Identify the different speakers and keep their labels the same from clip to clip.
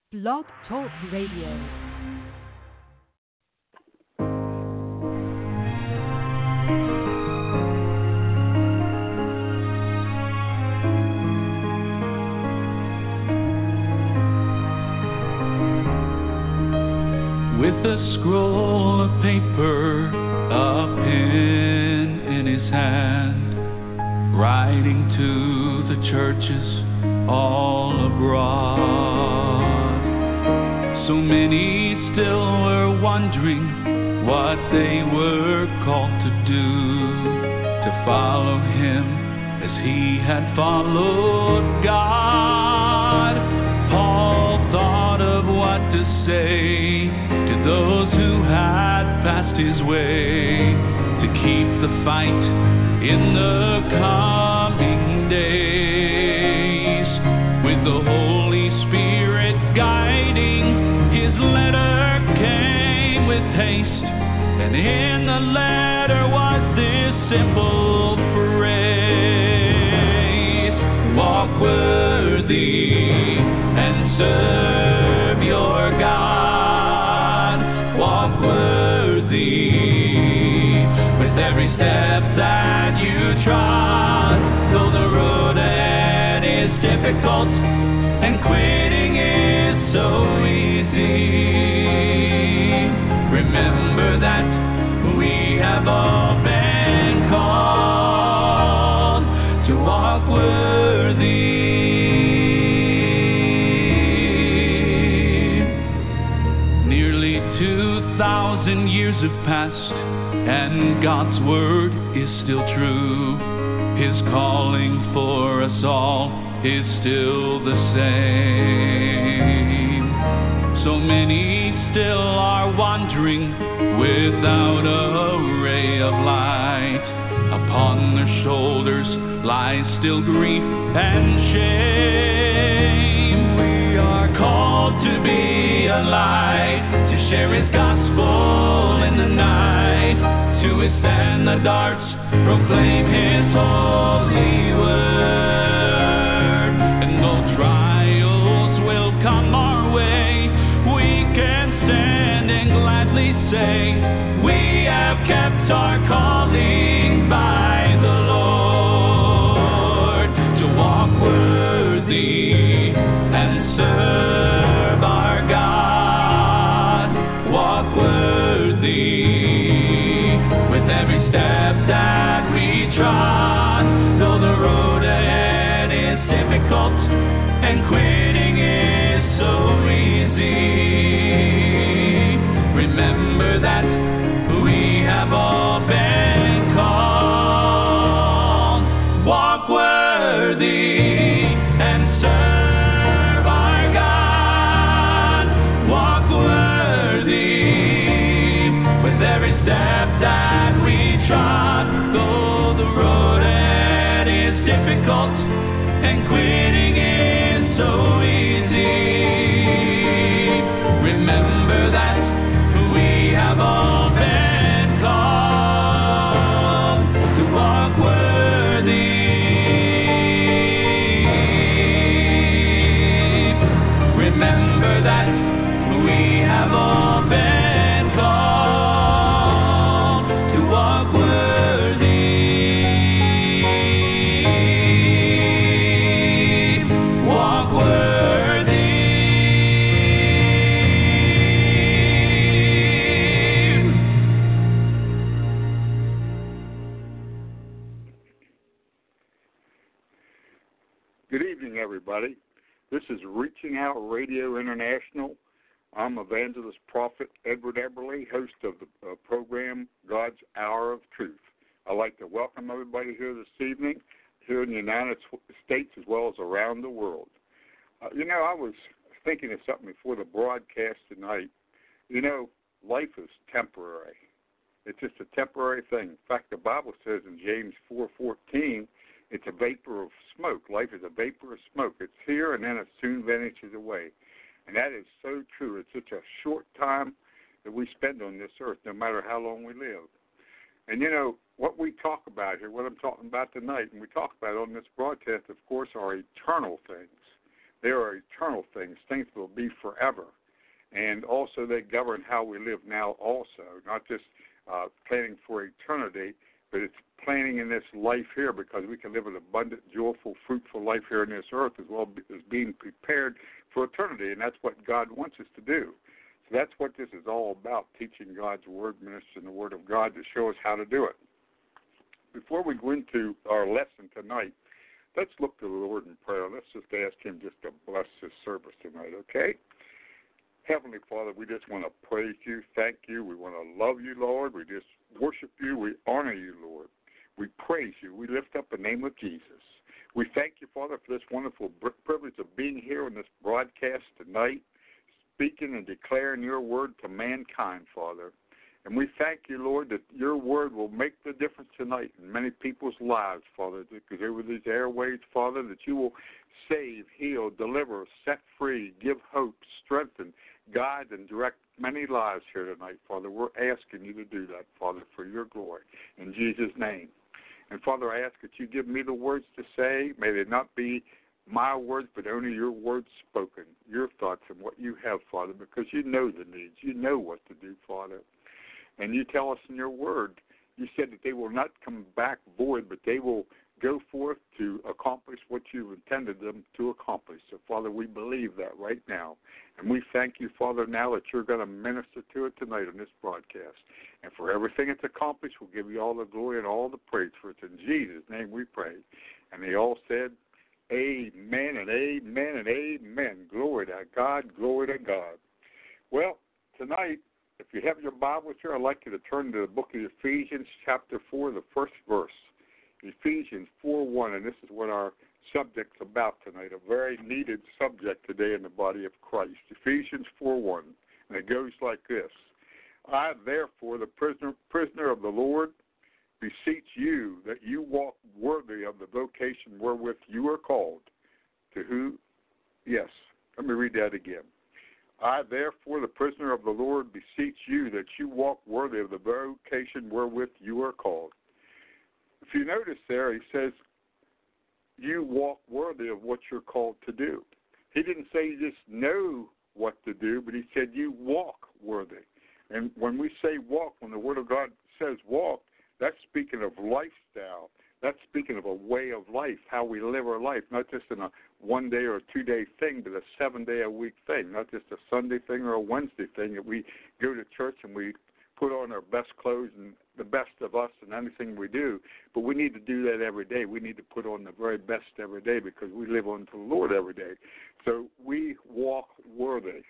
Speaker 1: Blog Talk Radio.
Speaker 2: With a scroll of paper, a pen in his hand, writing to the churches all abroad. So many still were wondering what they were called to do, to follow him as he had followed God. Paul thought of what to say to those who had passed his way, to keep the fight in the coming days. With the Holy Spirit guiding, his letter came with haste, and in the letter was this simple phrase: walk worthy and serve your God. Walk worthy with every step that you trod. Though the road ahead is difficult and quitting is so easy, remember that we have all been called to walk worthy. Nearly 2,000 years have passed, and God's word is still true. His calling for us all is still the same. So many still are wandering without a ray of light. Upon their shoulders lies still grief and shame. We are called to be a light, to share his gospel in the night, to withstand the darts, proclaim his holy word. And though trials will come our way, we can stand and gladly say, we have kept our calling by the Lord, to walk worthy and serve our God. Walk worthy with every step that we trod. Though the road ahead is difficult and quitting is so easy, remember that we have all been called. Walk worthy and serve our God. Walk worthy with every step that we trod. Though the road ahead is difficult and quitting is so easy, remember that we have all been called to walk worthy. Remember that we have all been called to walk worthy. Walk worthy.
Speaker 3: Good evening, everybody. This is Reaching Out Radio International. I'm evangelist prophet Edward Eberly, host of the program God's Hour of Truth. I'd like to welcome everybody here this evening, here in the United States as well as around the world. I was thinking of something before the broadcast tonight. Life is temporary. It's just a temporary thing. In fact, the Bible says in James 4:14, it's a vapor of smoke. Life is a vapor of smoke. It's here and then it soon vanishes away. And that is so true. It's such a short time that we spend on this earth, no matter how long we live. And, what we talk about here, what I'm talking about tonight, and we talk about on this broadcast, of course, are eternal things. They are eternal things that will be forever. And also they govern how we live now also, not just planning for eternity, but it's planning in this life here because we can live an abundant, joyful, fruitful life here on this earth as well as being prepared for eternity, and that's what God wants us to do. So that's what this is all about, teaching God's Word, ministering the Word of God to show us how to do it. Before we go into our lesson tonight, let's look to the Lord in prayer. Let's just ask Him just to bless this service tonight, okay? Heavenly Father, we just want to praise you, thank you. We want to love you, Lord. We just worship you. We honor you, Lord. We praise you. We lift up the name of Jesus. We thank you, Father, for this wonderful privilege of being here on this broadcast tonight, speaking and declaring your word to mankind, Father. And we thank you, Lord, that your word will make the difference tonight in many people's lives, Father, because over these airways, Father, that you will save, heal, deliver, set free, give hope, strengthen, guide, and direct many lives here tonight, Father. We're asking you to do that, Father, for your glory. In Jesus' name. And, Father, I ask that you give me the words to say. May they not be my words, but only your words spoken, your thoughts and what you have, Father, because you know the needs. You know what to do, Father. And you tell us in your word, you said that they will not come back void, but they will go forth to accomplish what you've intended them to accomplish. So, Father, we believe that right now. And we thank you, Father, now that you're going to minister to it tonight on this broadcast. And for everything it's accomplished, we'll give you all the glory and all the praise for it. In Jesus' name we pray. And they all said, amen and amen and amen. Glory to God, glory to God. Well, tonight, if you have your Bibles here, I'd like you to turn to the book of Ephesians, chapter 4, the first verse. Ephesians 4:1, and this is what our subject's about tonight, a very needed subject today in the body of Christ. Ephesians 4:1, and it goes like this. I, therefore, the prisoner of the Lord, beseech you that you walk worthy of the vocation wherewith you are called. To who? Yes, let me read that again. I, therefore, the prisoner of the Lord, beseech you that you walk worthy of the vocation wherewith you are called. If you notice there, he says, you walk worthy of what you're called to do. He didn't say you just know what to do, but he said you walk worthy. And when we say walk, when the Word of God says walk, that's speaking of lifestyle. That's speaking of a way of life, how we live our life, not just in a one-day or a two-day thing, but a 7-day-a-week thing, not just a Sunday thing or a Wednesday thing that we go to church and we put on our best clothes and the best of us in anything we do, but we need to do that every day. We need to put on the very best every day because we live unto the Lord every day. So we walk worthy.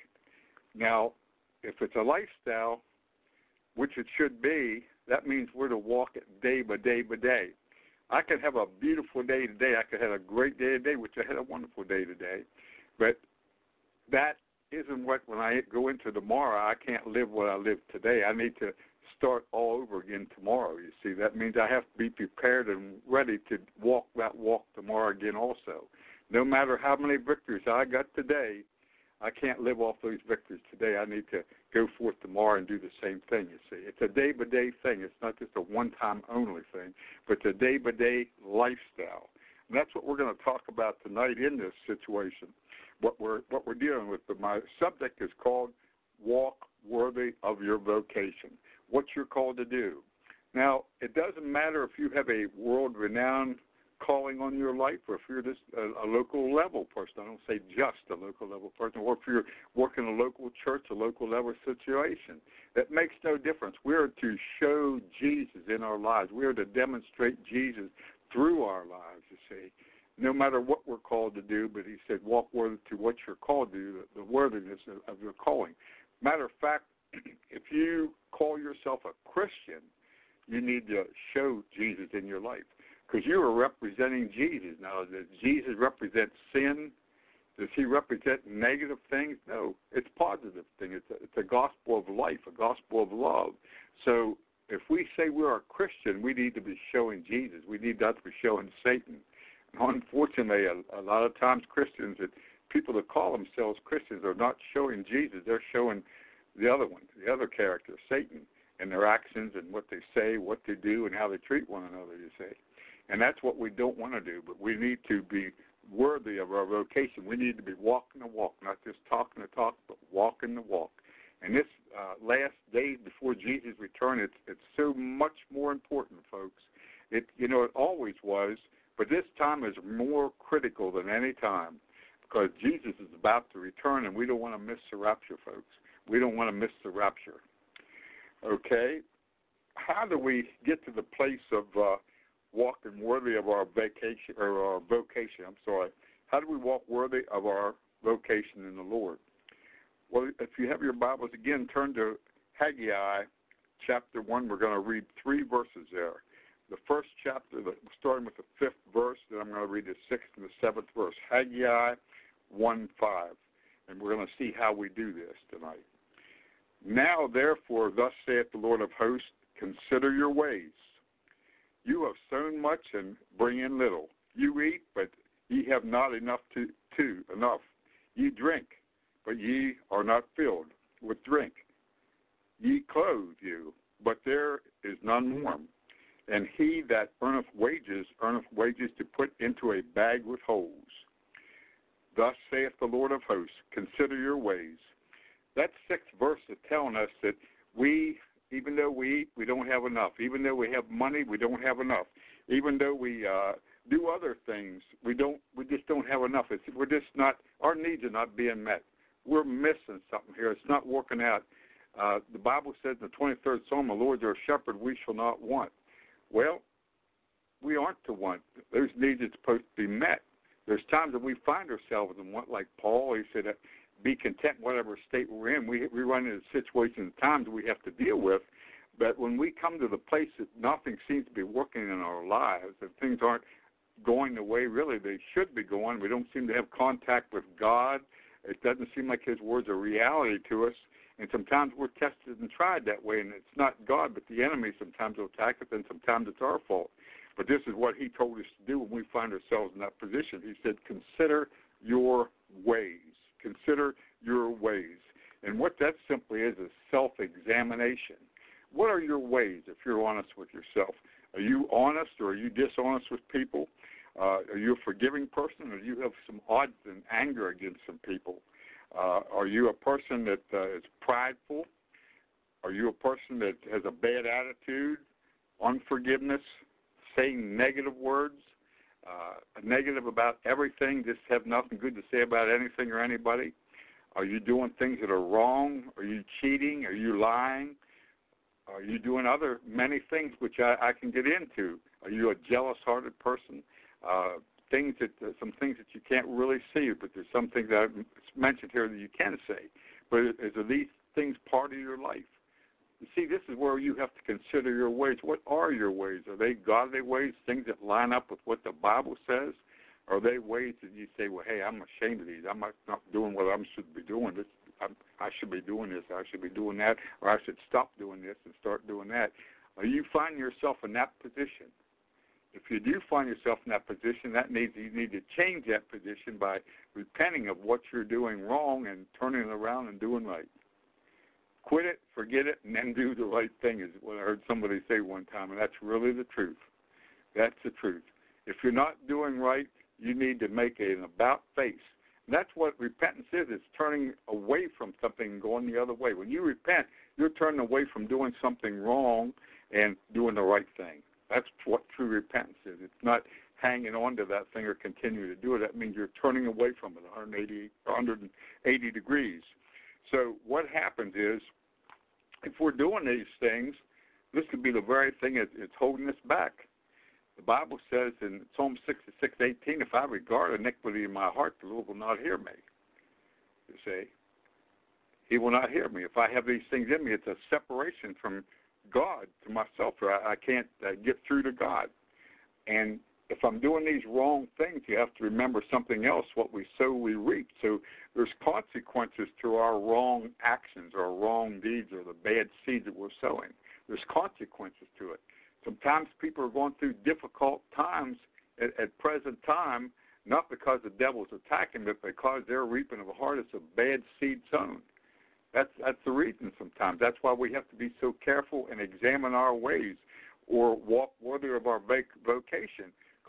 Speaker 3: Now, if it's a lifestyle, which it should be, that means we're to walk it day by day by day. I could have a beautiful day today. I could have a great day today, which I had a wonderful day today. But that isn't what, when I go into tomorrow, I can't live what I live today. I need to start all over again tomorrow, you see. That means I have to be prepared and ready to walk that walk tomorrow again also. No matter how many victories I got today, I can't live off those victories today. I need to go forth tomorrow and do the same thing, you see. It's a day-by-day thing. It's not just a one-time only thing, but it's a day-by-day lifestyle. And that's what we're going to talk about tonight in this situation, what we're dealing with. But my subject is called Walk Worthy of Your Vocation, what you're called to do. Now, it doesn't matter if you have a world-renowned calling on your life, or if you're just a local level person. I don't say just a local level person, or if you're working a local church, a local level situation. That makes no difference. We are to show Jesus in our lives. We are to demonstrate Jesus through our lives, you see, no matter what we're called to do. But he said, walk worthy to what you're called to do, the worthiness of your calling. Matter of fact, if you call yourself a Christian, you need to show Jesus in your life, because you are representing Jesus. Now, does Jesus represent sin? Does he represent negative things? No, it's positive thing. It's a gospel of life, a gospel of love. So if we say we're a Christian, we need to be showing Jesus. We need not to be showing Satan. And unfortunately, a lot of times Christians, people that call themselves Christians, are not showing Jesus. They're showing the other one, the other character, Satan, in their actions and what they say, what they do, and how they treat one another, you see. And that's what we don't want to do, but we need to be worthy of our vocation. We need to be walking the walk, not just talking the talk, but walking the walk. And this last days before Jesus' return, it's so much more important, folks. It always was, but this time is more critical than any time because Jesus is about to return, and we don't want to miss the rapture, folks. We don't want to miss the rapture. Okay? How do we get to the place of walking worthy of our vacation or our vocation? How do we walk worthy of our vocation in the Lord? Well, if you have your Bibles again, turn to Haggai chapter 1. We're going to read 3 verses there. The first chapter, starting with the 5th verse, then I'm going to read the 6th and the 7th verse. Haggai 1:5, and we're going to see how we do this tonight. Now, therefore, thus saith the Lord of hosts, consider your ways. You have sown much and bring in little. You eat, but ye have not enough enough. Ye drink, but ye are not filled with drink. Ye clothe you, but there is none warm. And he that earneth wages to put into a bag with holes. Thus saith the Lord of hosts, consider your ways. That 6th verse is telling us that even though we eat, we don't have enough. Even though we have money, we don't have enough. Even though we do other things, we just don't have enough. We're just not. Our needs are not being met. We're missing something here. It's not working out. The Bible says in the 23rd Psalm, "The Lord is our shepherd; we shall not want." Well, we aren't to want. Those needs are supposed to be met. There's times that we find ourselves in want, like Paul. He said, be content in whatever state we're in. We run into situations and times we have to deal with. But when we come to the place that nothing seems to be working in our lives, and things aren't going the way really they should be going, we don't seem to have contact with God. It doesn't seem like his words are reality to us. And sometimes we're tested and tried that way, and it's not God, but the enemy sometimes will attack us, and sometimes it's our fault. But this is what he told us to do when we find ourselves in that position. He said, consider your ways. Consider your ways. And what that simply is self-examination. What are your ways, if you're honest with yourself? Are you honest or are you dishonest with people? Are you a forgiving person, or do you have some odds and anger against some people? Are you a person that is prideful? Are you a person that has a bad attitude, unforgiveness, saying negative words, negative about everything, just have nothing good to say about anything or anybody? Are you doing things that are wrong? Are you cheating? Are you lying? Are you doing many things which I can get into? Are you a jealous-hearted person? Some things that you can't really see, but there's some things that I've mentioned here that you can say. But are these things part of your life? You see, this is where you have to consider your ways. What are your ways? Are they godly ways, things that line up with what the Bible says? Or are they ways that you say, well, hey, I'm ashamed of these. I'm not doing what I should be doing. I should be doing this. I should be doing that. Or I should stop doing this and start doing that. Are you finding yourself in that position? If you do find yourself in that position, you need to change that position by repenting of what you're doing wrong and turning it around and doing right. Quit it, forget it, and then do the right thing is what I heard somebody say one time, and that's really the truth. That's the truth. If you're not doing right, you need to make an about face. And that's what repentance is. It's turning away from something and going the other way. When you repent, you're turning away from doing something wrong and doing the right thing. That's what true repentance is. It's not hanging on to that thing or continuing to do it. That means you're turning away from it 180 degrees. So what happens is, if we're doing these things, this could be the very thing that's holding us back. The Bible says in Psalm 66:18, if I regard iniquity in my heart, the Lord will not hear me. You see? He will not hear me. If I have these things in me, it's a separation from God to myself. I can't get through to God. And if I'm doing these wrong things, you have to remember something else. What we sow, we reap. So there's consequences to our wrong actions or wrong deeds or the bad seeds that we're sowing. There's consequences to it. Sometimes people are going through difficult times at present time, not because the devil's attacking, but because they're reaping of a harvest of bad seed sown. That's the reason sometimes. That's why we have to be so careful and examine our ways or walk worthy of our vocation,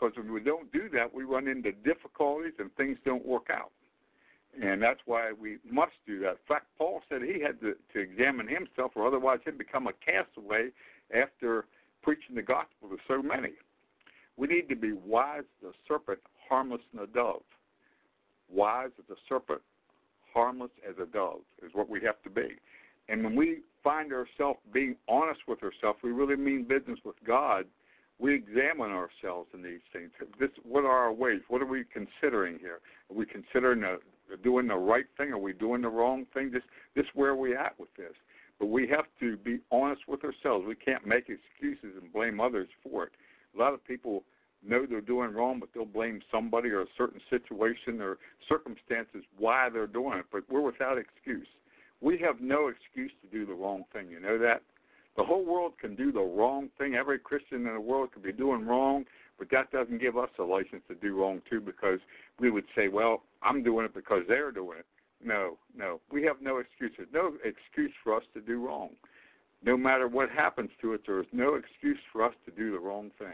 Speaker 3: because if we don't do that, we run into difficulties and things don't work out. And that's why we must do that. In fact, Paul said he had to examine himself, or otherwise he'd become a castaway after preaching the gospel to so many. We need to be wise as a serpent, harmless as a dove. Wise as a serpent, harmless as a dove is what we have to be. And when we find ourselves being honest with ourselves, we really mean business with God, we examine ourselves in these things. What are our ways? What are we considering here? Are we considering doing the right thing? Are we doing the wrong thing? This where are we at with this? But we have to be honest with ourselves. We can't make excuses and blame others for it. A lot of people know they're doing wrong, but they'll blame somebody or a certain situation or circumstances why they're doing it. But we're without excuse. We have no excuse to do the wrong thing. You know that? The whole world can do the wrong thing. Every Christian in the world could be doing wrong, but that doesn't give us a license to do wrong too, because we would say, well, I'm doing it because they're doing it. No. We have no excuse. There's no excuse for us to do wrong. No matter what happens to us, there is no excuse for us to do the wrong thing.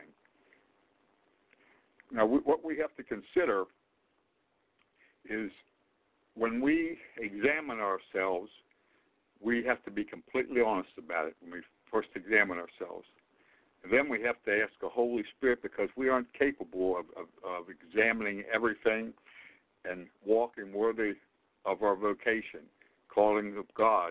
Speaker 3: Now, what we have to consider is when we examine ourselves, we have to be completely honest about it when we first examine ourselves. And then we have to ask the Holy Spirit, because we aren't capable of examining everything and walking worthy of our vocation, calling of God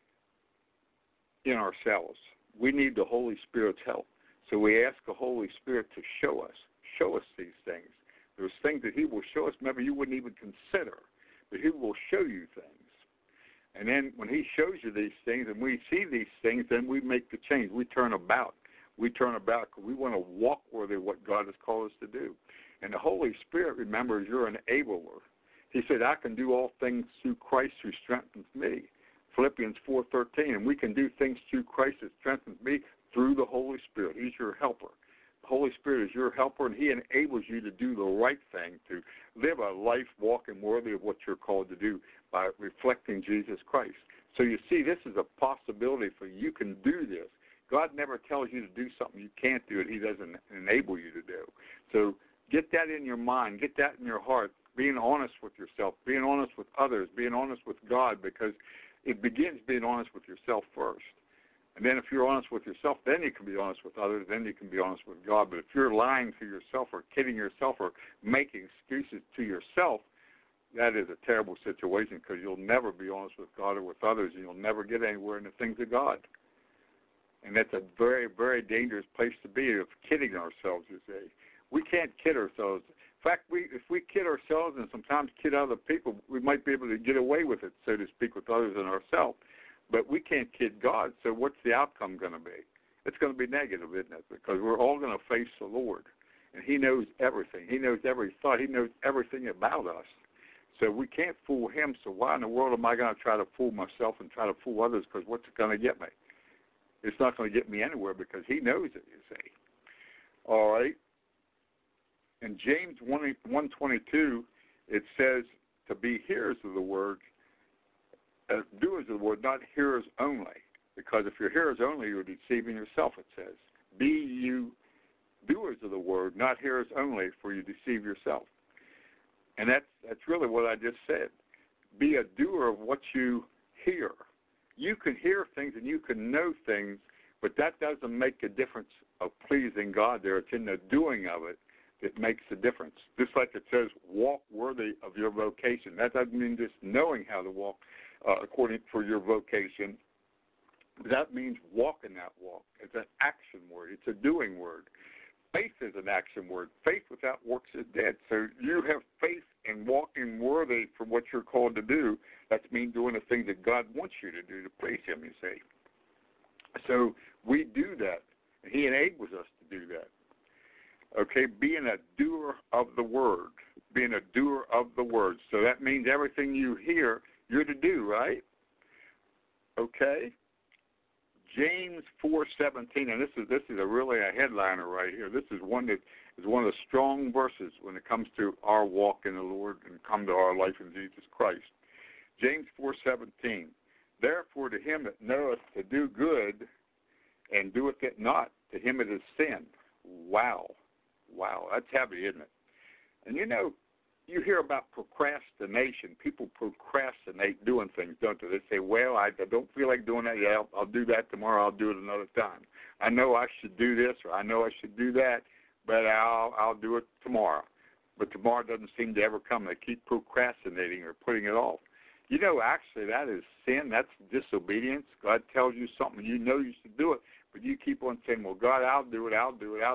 Speaker 3: in ourselves. We need the Holy Spirit's help. So we ask the Holy Spirit to show us these things. There's things that he will show us maybe you wouldn't even consider, but he will show you things. And then when he shows you these things and we see these things, then we make the change. We turn about. We turn about because we want to walk worthy of what God has called us to do. And the Holy Spirit, remember, is your enabler. He said, I can do all things through Christ who strengthens me. Philippians 4:13, and we can do things through Christ that strengthens me through the Holy Spirit. He's your helper. The Holy Spirit is your helper, and he enables you to do the right thing, to live a life walking worthy of what you're called to do by reflecting Jesus Christ. So you see, this is a possibility for you can do this. God never tells you to do something you can't do it. He doesn't enable you to do. So get that in your mind. Get that in your heart. Being honest with yourself, being honest with others, being honest with God, because it begins being honest with yourself first. And then if you're honest with yourself, then you can be honest with others, then you can be honest with God. But if you're lying to yourself or kidding yourself or making excuses to yourself, that is a terrible situation, because you'll never be honest with God or with others, and you'll never get anywhere in the things of God. And that's a very, very dangerous place to be, of kidding ourselves, you see. We can't kid ourselves. In fact, if we kid ourselves and sometimes kid other people, we might be able to get away with it, so to speak, with others and ourselves. But we can't kid God, so what's the outcome going to be? It's going to be negative, isn't it? Because we're all going to face the Lord, and he knows everything. He knows every thought. He knows everything about us. So we can't fool him, so why in the world am I going to try to fool myself and try to fool others? Because what's it going to get me? It's not going to get me anywhere, because he knows it, you see. All right. In James 1:22, it says to be hearers of the word, doers of the word, not hearers only. Because if you're hearers only, you're deceiving yourself, it says. Be you doers of the word, not hearers only, for you deceive yourself. And that's really what I just said. Be a doer of what you hear. You can hear things and you can know things, but that doesn't make a difference of pleasing God there. It's in the doing of it that makes the difference. Just like it says, walk worthy of your vocation. That doesn't mean just knowing how to walk according for your vocation. That means walk in that walk. It's an action word. It's a doing word. Faith is an action word. Faith without works is dead. So you have faith in walking worthy for what you're called to do. That means doing the things that God wants you to do to please him, you see. So we do that. And he enables us to do that. Okay, being a doer of the word. Being a doer of the word. So that means everything you hear, you're to do, right? Okay. James 4:17, and this is a really a headliner right here. This is one that is one of the strong verses when it comes to our walk in the Lord and come to our life in Jesus Christ. James 4:17, therefore to him that knoweth to do good and doeth it not, to him it is sin. Wow. Wow, that's heavy, isn't it? And you know, you hear about procrastination. People procrastinate doing things, don't they? They say, well, I don't feel like doing that. Yeah, I'll do that tomorrow. I'll do it another time. I know I should do this, or I know I should do that, but I'll do it tomorrow. But tomorrow doesn't seem to ever come. They keep procrastinating or putting it off. You know, actually, that is sin. That's disobedience. God tells you something. You know you should do it, but you keep on saying, well, God, I'll do it,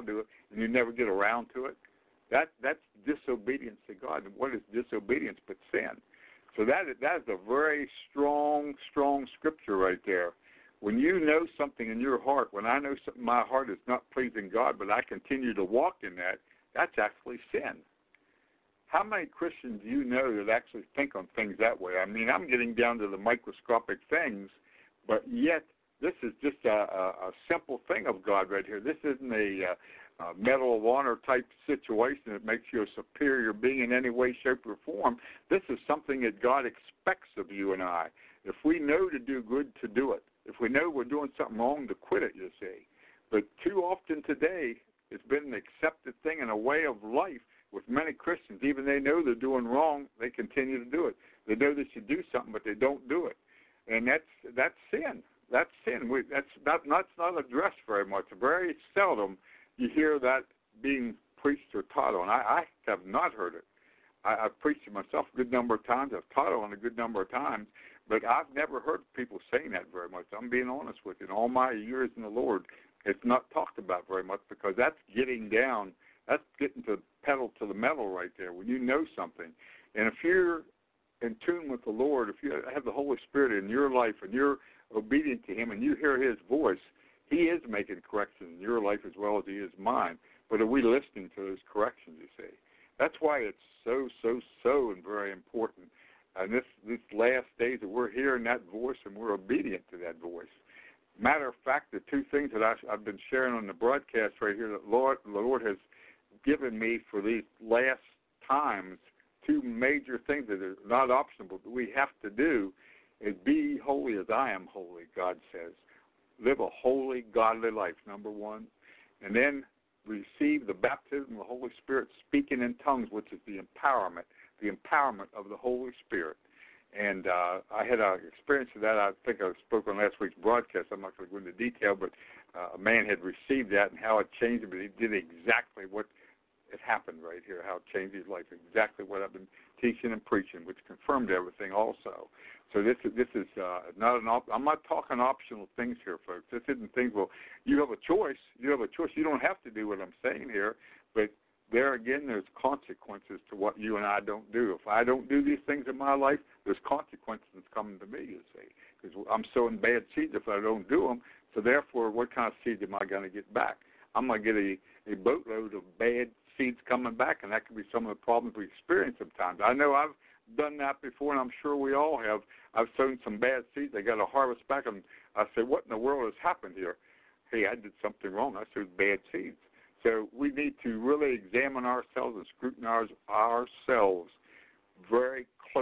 Speaker 3: and you never get around to it. That's disobedience to God. And what is disobedience but sin? So that is a very strong scripture right there. When you know something in your heart, when I know something in my heart is not pleasing God, but I continue to walk in that, that's actually sin. How many Christians do you know that actually think on things that way? I mean, I'm getting down to the microscopic things, but yet this is just a simple thing of God right here. This isn't a Medal of Honor type situation that makes you a superior being in any way, shape, or form. This is something that God expects of you and I. If we know to do good, to do it. If we know we're doing something wrong, to quit it, you see. But too often today, it's been an accepted thing and a way of life with many Christians. Even they know they're doing wrong, they continue to do it. They know they should do something, but they don't do it. And that's sin. That's sin. That's not addressed very much. Very seldom you hear that being preached or taught on. I have not heard it. I've preached it myself a good number of times. I've taught on a good number of times, but I've never heard people saying that very much. I'm being honest with you. In all my years in the Lord, it's not talked about very much because that's getting down. That's getting to pedal to the metal right there when you know something. And if you're in tune with the Lord, if you have the Holy Spirit in your life and you're obedient to Him and you hear His voice, He is making corrections in your life as well as He is mine. But are we listening to those corrections, you see? That's why it's so and very important. And this last days that we're hearing that voice and we're obedient to that voice. Matter of fact, the two things that I've been sharing on the broadcast right here that the Lord has given me for these last times, two major things that are not optional, but we have to do is be holy as I am holy, God says. Live a holy, godly life, number one. And then receive the baptism of the Holy Spirit, speaking in tongues, which is the empowerment of the Holy Spirit. And I had an experience of that. I think I spoke on last week's broadcast. I'm not going to go into detail, but a man had received that and how it changed him. But he did exactly what it happened right here, how it changed his life, exactly what I've been teaching and preaching, which confirmed everything also. So this is not an I'm not talking optional things here, folks. This isn't things, well, you have a choice. You have a choice. You don't have to do what I'm saying here, but there again, there's consequences to what you and I don't do. If I don't do these things in my life, there's consequences coming to me, you see, because I'm sowing bad seeds if I don't do them. So therefore, what kind of seeds am I going to get back? I'm going to get a boatload of bad seeds coming back, and that could be some of the problems we experience sometimes. I know I've done that before, and I'm sure we all have. I've sown some bad seeds. I got a harvest back, and I said, what in the world has happened here? Hey, I did something wrong. I sowed bad seeds. So we need to really examine ourselves and scrutinize ourselves very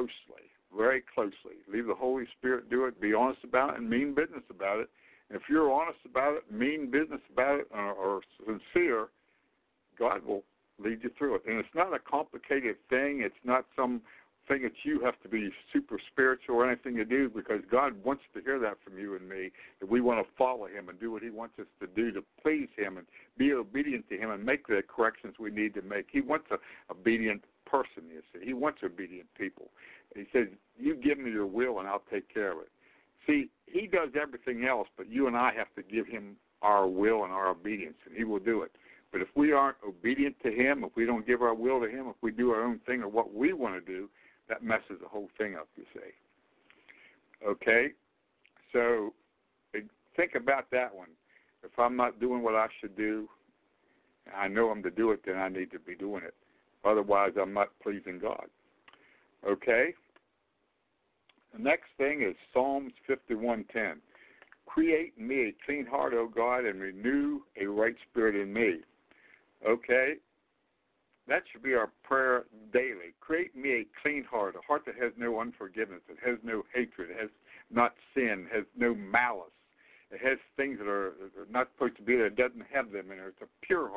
Speaker 3: closely. Leave the Holy Spirit do it. Be honest about it and mean business about it. And if you're honest about it, mean business about it, or sincere, God will lead you through it. And it's not a complicated thing. It's not some thing that you have to be super spiritual or anything to do, because God wants to hear that from you and me, that we want to follow Him and do what He wants us to do to please Him and be obedient to Him and make the corrections we need to make. He wants an obedient person, you see. He wants obedient people. He says, you give me your will and I'll take care of it. See, He does everything else, but you and I have to give Him our will and our obedience, and He will do it. But if we aren't obedient to Him, if we don't give our will to Him, if we do our own thing or what we want to do, that messes the whole thing up, you see. Okay? So think about that one. If I'm not doing what I should do, and I know I'm to do it, then I need to be doing it. Otherwise, I'm not pleasing God. Okay? The next thing is Psalms 51:10. Create in me a clean heart, O God, and renew a right spirit in me. Okay? That should be our prayer daily. Create me a clean heart, a heart that has no unforgiveness, that has no hatred, has not sin, has no malice. It has things that are not supposed to be there. It doesn't have them in it. It's a pure heart,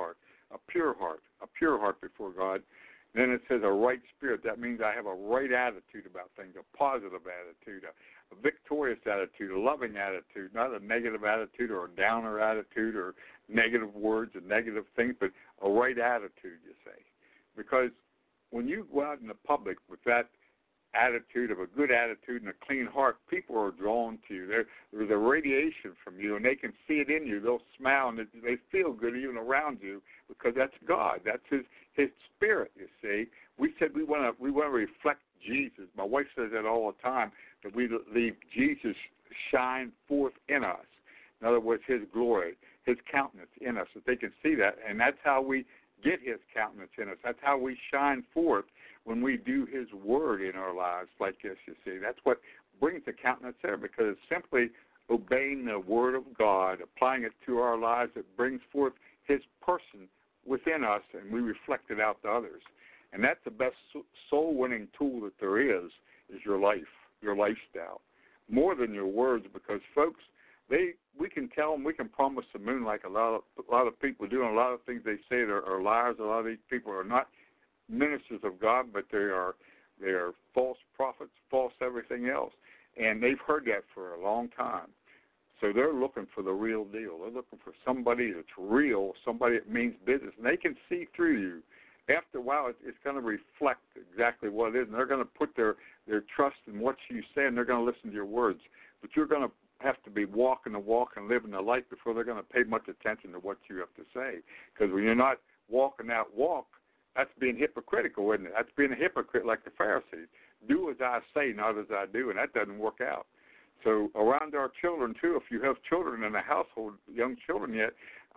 Speaker 3: a pure heart before God. Then it says a right spirit. That means I have a right attitude about things, a positive attitude, a victorious attitude, a loving attitude, not a negative attitude or a downer attitude or negative words and negative things, but a right attitude, you say. Because when you go out in the public with that attitude of a good attitude and a clean heart, people are drawn to you. There's a radiation from you, and they can see it in you. They'll smile, and they feel good even around you because that's God. That's His Spirit, you see. We said we want to reflect Jesus. My wife says that all the time, that we leave Jesus shine forth in us. In other words, His glory, His countenance in us, that they can see that, and that's how we get His countenance in us. That's how we shine forth when we do His word in our lives like this, you see. That's what brings the countenance there, because it's simply obeying the word of God, applying it to our lives that brings forth His person within us, and we reflect it out to others. And that's the best soul-winning tool that there is your life, your lifestyle, more than your words, because folks, we can tell them, we can promise the moon like a lot of people do, and a lot of things they say are liars. A lot of these people are not ministers of God, but they are false prophets, false everything else, and they've heard that for a long time. So they're looking for the real deal. They're looking for somebody that's real, somebody that means business, and they can see through you. After a while, it's going to reflect exactly what it is, and they're going to put their trust in what you say, and they're going to listen to your words. But you're going to have to be walking the walk and living the life before they're going to pay much attention to what you have to say. Because when you're not walking that walk, that's being hypocritical, isn't it? That's being a hypocrite like the Pharisees. Do as I say, not as I do, and that doesn't work out. So around our children, too, if you have children in the household, young children yet,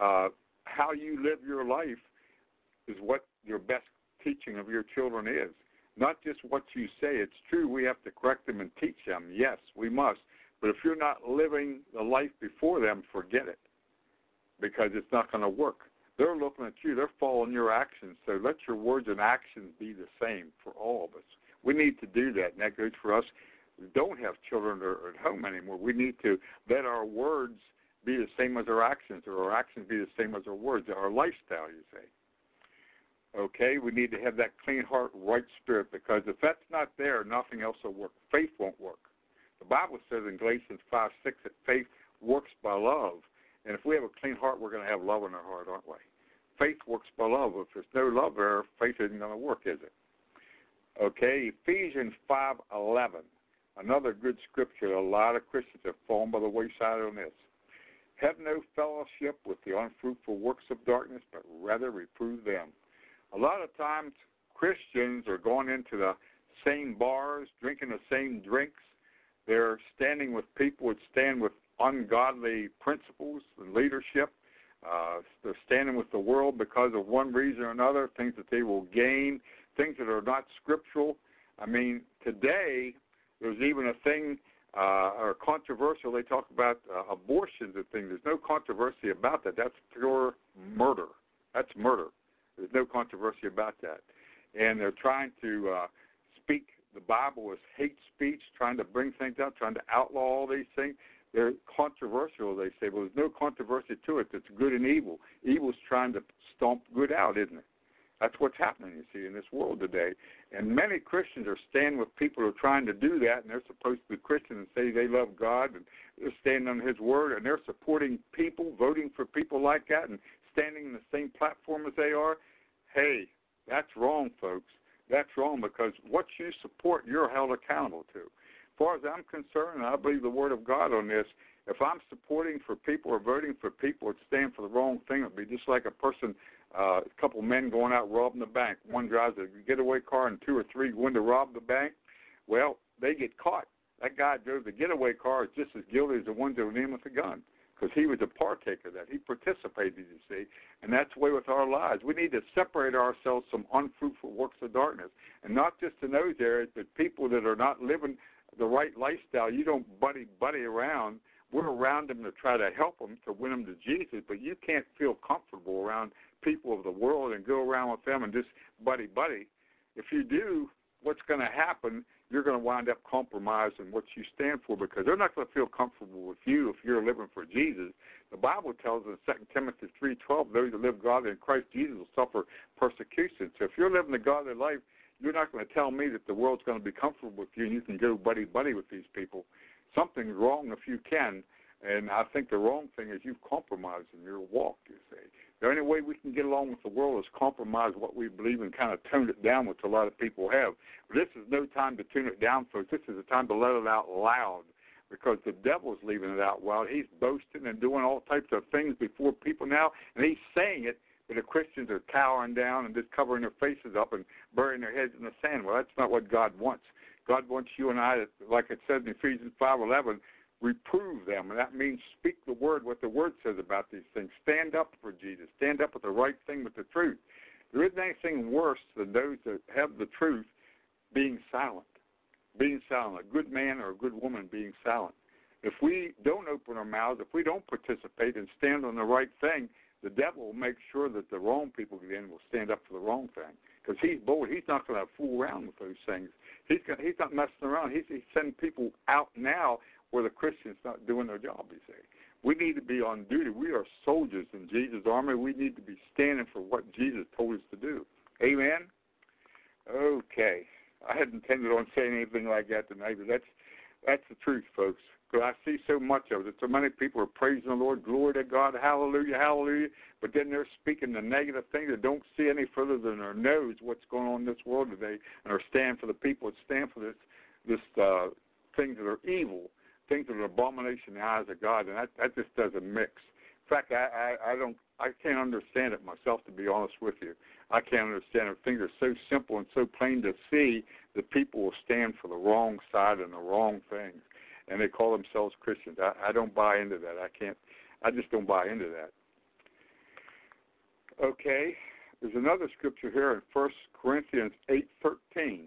Speaker 3: how you live your life is what your best teaching of your children is. Not just what you say. It's true we have to correct them and teach them. Yes, we must. But if you're not living the life before them, forget it, because it's not going to work. They're looking at you. They're following your actions. So let your words and actions be the same for all of us. We need to do that, and that goes for us who don't have children or at home anymore. We need to let our words be the same as our actions, or our actions be the same as our words, our lifestyle, you say. Okay, we need to have that clean heart, right spirit, because if that's not there, nothing else will work. Faith won't work. The Bible says in Galatians 5:6 that faith works by love. And if we have a clean heart, we're going to have love in our heart, aren't we? Faith works by love. If there's no love there, faith isn't going to work, is it? Okay, Ephesians 5:11, another good scripture. A lot of Christians have fallen by the wayside on this. Have no fellowship with the unfruitful works of darkness, but rather reprove them. A lot of times Christians are going into the same bars, drinking the same drinks. They're standing with people that stand with ungodly principles and leadership. They're standing with the world because of one reason or another, things that they will gain, things that are not scriptural. I mean, today there's even a thing or controversial. They talk about abortions and things. There's no controversy about that. That's pure murder. That's murder. There's no controversy about that. And they're trying to speak the Bible as hate speech, trying to bring things out, trying to outlaw all these things. They're controversial, they say. Well, there's no controversy to it. It's good and evil. Evil's trying to stomp good out, isn't it? That's what's happening, you see, in this world today. And many Christians are standing with people who are trying to do that, and they're supposed to be Christian and say they love God, and they're standing on His Word, and they're supporting people, voting for people like that, and standing in the same platform as they are. Hey, that's wrong, folks. That's wrong, because what you support, you're held accountable to. As far as I'm concerned, and I believe the Word of God on this, if I'm supporting for people or voting for people that stand for the wrong thing, it would be just like a person, a couple of men going out robbing the bank. One drives a getaway car and two or three go in to rob the bank. Well, they get caught. That guy drove the getaway car is just as guilty as the ones that were in with the gun, because he was a partaker of that. He participated, you see, and that's the way with our lives. We need to separate ourselves from unfruitful works of darkness, and not just in those areas, but people that are not living the right lifestyle. You don't buddy around. We're around them to try to help them, to win them to Jesus, but you can't feel comfortable around people of the world and go around with them and just buddy. If you do, what's going to happen, you're going to wind up compromising what you stand for, because they're not going to feel comfortable with you if you're living for Jesus. The Bible tells us in 2 Timothy 3:12, those that live godly in Christ Jesus will suffer persecution. So if you're living a godly life, you're not going to tell me that the world's going to be comfortable with you and you can go buddy-buddy with these people. Something's wrong if you can, and I think the wrong thing is you've compromised in your walk, you see. The only way we can get along with the world is compromise what we believe and kind of tone it down, which a lot of people have. But this is no time to tune it down, folks. This is a time to let it out loud, because the devil's leaving it out loud. He's boasting and doing all types of things before people now, and he's saying it, but the Christians are cowering down and just covering their faces up and burying their heads in the sand. Well, that's not what God wants. God wants you and I, like it says in Ephesians 5:11, reprove them, and that means speak the word, what the word says about these things. Stand up for Jesus. Stand up with the right thing, with the truth. There isn't anything worse than those that have the truth being silent. Being silent. A good man or a good woman being silent. If we don't open our mouths, if we don't participate and stand on the right thing, the devil will make sure that the wrong people get in will stand up for the wrong thing. Because he's bold. He's not going to fool around with those things. He's not messing around. He's sending people out now where the Christians not doing their job, you see. We need to be on duty. We are soldiers in Jesus' army. We need to be standing for what Jesus told us to do. Amen? Okay. I hadn't intended on saying anything like that tonight, but that's the truth, folks. Because I see so much of it. So many people are praising the Lord, glory to God, hallelujah, hallelujah, but then they're speaking the negative things that don't see any further than their nose what's going on in this world today, and are stand for the people that stand for this things that are evil, things that are abomination in the eyes of God, and that just doesn't mix. In fact, I can't understand it myself, to be honest with you. I can't understand it. Things are so simple and so plain to see that people will stand for the wrong side and the wrong things, and they call themselves Christians. I don't buy into that. I just don't buy into that. Okay, there's another scripture here in 1 Corinthians 8:13.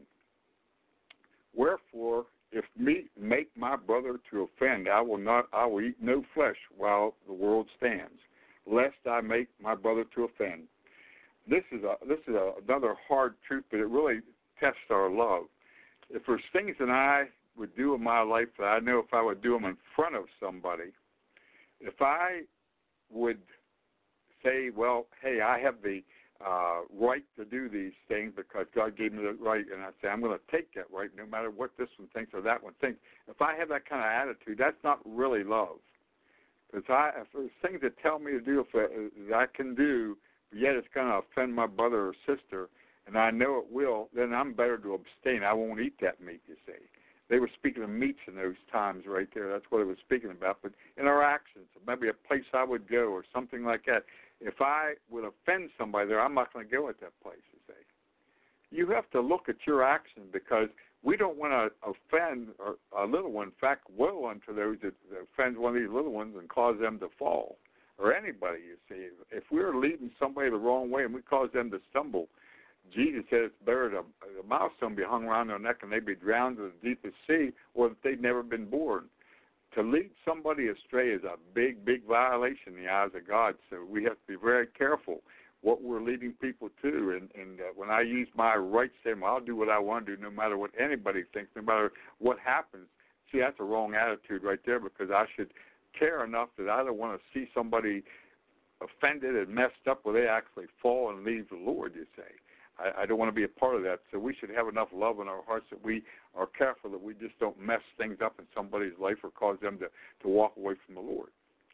Speaker 3: Wherefore, if meat make my brother to offend, I will eat no flesh while the world stands, lest I make my brother to offend. This is another hard truth, but it really tests our love. If there's things that I would do in my life that I know if I would do them in front of somebody, if I would say, well, hey, I have the right to do these things because God gave me the right, and I say I'm going to take that right no matter what this one thinks or that one thinks. If I have that kind of attitude, that's not really love. Because if there's things that tell me to do that I can do, but yet it's going to offend my brother or sister, and I know it will, then I'm better to abstain. I won't eat that meat, you see. They were speaking of meats in those times right there. That's what it was speaking about. But in our actions, maybe a place I would go or something like that, if I would offend somebody there, I'm not going to go at that place, you see. You have to look at your actions, because we don't want to offend a little one. In fact, woe unto those that offend one of these little ones and cause them to fall, or anybody, you see. If we're leading somebody the wrong way and we cause them to stumble, Jesus said it's better a milestone be hung around their neck and they be drowned in the deepest sea, or that they'd never been born. To lead somebody astray is a big, big violation in the eyes of God, so we have to be very careful what we're leading people to. And when I use my right statement, I'll do what I want to do no matter what anybody thinks, no matter what happens. See, that's a wrong attitude right there, because I should care enough that I don't want to see somebody offended and messed up where they actually fall and leave the Lord, you say. I don't want to be a part of that. So we should have enough love in our hearts that we are careful that we just don't mess things up in somebody's life or cause them to walk away from the Lord.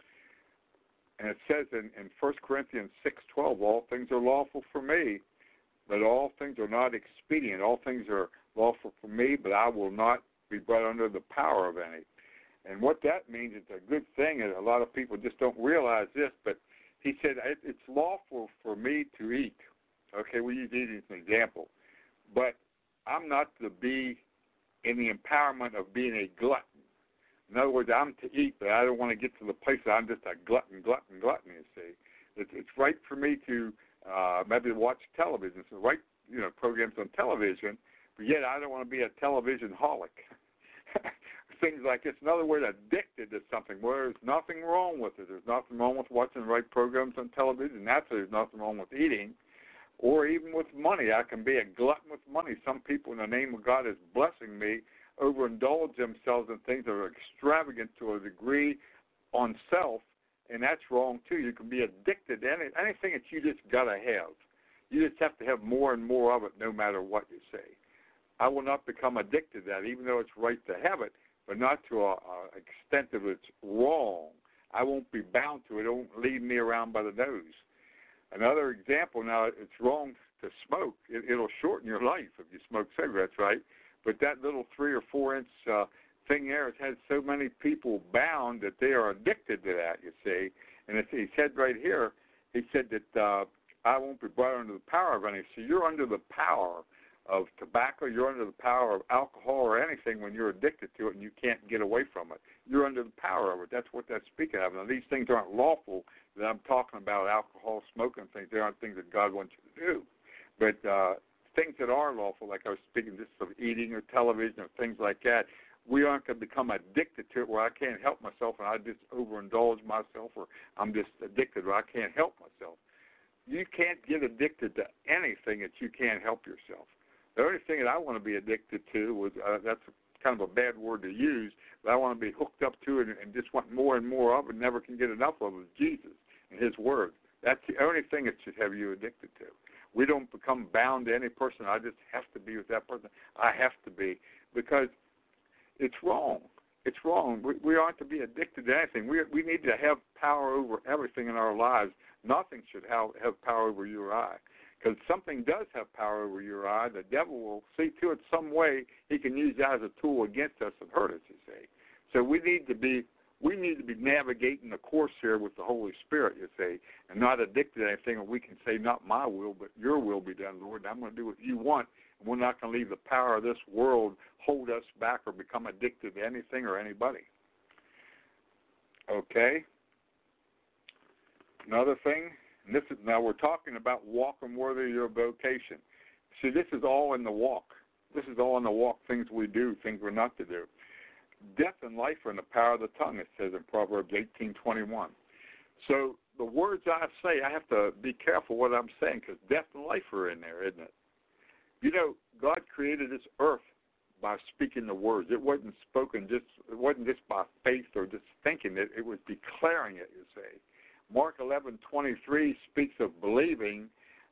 Speaker 3: And it says in 1 Corinthians 6:12, all things are lawful for me, but all things are not expedient. All things are lawful for me, but I will not be brought under the power of any. And what that means, it's a good thing, and a lot of people just don't realize this, but he said it's lawful for me to eat. Okay, we use eating as an example. But I'm not to be in the empowerment of being a glutton. In other words, I'm to eat, but I don't want to get to the place that I'm just a glutton, you see. It's right for me to maybe watch television, so right, programs on television, but yet I don't want to be a television holic. Things like this. In other words, addicted to something where there's nothing wrong with it. There's nothing wrong with watching the right programs on television. Naturally, there's nothing wrong with eating. Or even with money, I can be a glutton with money. Some people, in the name of God, is blessing me, overindulge themselves in things that are extravagant to a degree on self, and that's wrong too. You can be addicted to anything that you just got to have. You just have to have more and more of it no matter what you say. I will not become addicted to that, even though it's right to have it, but not to an extent that it's wrong. I won't be bound to it. It won't lead me around by the nose. Another example, now, it's wrong to smoke. It'll shorten your life if you smoke cigarettes, right? But that little 3 or 4 inch thing there has had so many people bound that they are addicted to that, you see. And he said right here, he said that I won't be brought under the power of any. So you're under the power of tobacco, you're under the power of alcohol or anything when you're addicted to it and you can't get away from it. You're under the power of it. That's what that's speaking of. Now, these things aren't lawful that I'm talking about, alcohol, smoking things. They aren't things that God wants you to do. But things that are lawful, like I was speaking just of eating or television or things like that, we aren't going to become addicted to it where I can't help myself and I just overindulge myself, or I'm just addicted where I can't help myself. You can't get addicted to anything that you can't help yourself. The only thing that I want to be addicted to was, that's kind of a bad word to use, but I want to be hooked up to it and just want more and more of it and never can get enough of it, is Jesus and His Word. That's the only thing that should have you addicted to. We don't become bound to any person. I just have to be with that person. I have to be, because it's wrong. It's wrong. We aren't to be addicted to anything. We need to have power over everything in our lives. Nothing should have power over you or I. Because something does have power over you or I, the devil will see to it some way he can use that as a tool against us and hurt us, you see. So we need to be navigating the course here with the Holy Spirit, you see, and not addicted to anything where we can say, not my will, but your will be done, Lord, and I'm going to do what you want. And we're not going to leave the power of this world hold us back or become addicted to anything or anybody. Okay? Another thing, and this is, now we're talking about walking worthy of your vocation. See, this is all in the walk. This is all in the walk, things we do, things we're not to do. Death and life are in the power of the tongue, it says in Proverbs 18:21. So the words I say, I have to be careful what I'm saying, because death and life are in there, isn't it? You know, God created this earth by speaking the words. It wasn't spoken it wasn't just by faith or just thinking it. It was declaring it, you see. Mark 11:23 speaks of believing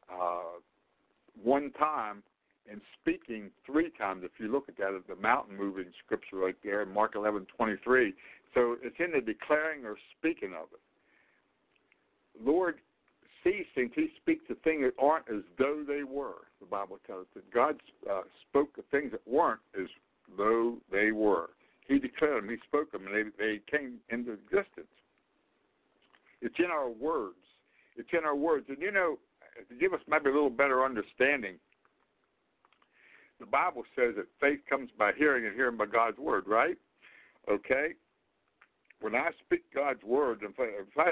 Speaker 3: one time and speaking 3 times. If you look at that, at the mountain moving scripture right there in Mark 11:23. So it's in the declaring or speaking of it. Lord sees things. He speaks to things that aren't as though they were. The Bible tells us that God spoke of things that weren't as though they were. He declared them. He spoke them, and they came into existence. It's in our words. It's in our words. And, you know, to give us maybe a little better understanding, the Bible says that faith comes by hearing and hearing by God's word, right? Okay? When I speak God's word, if I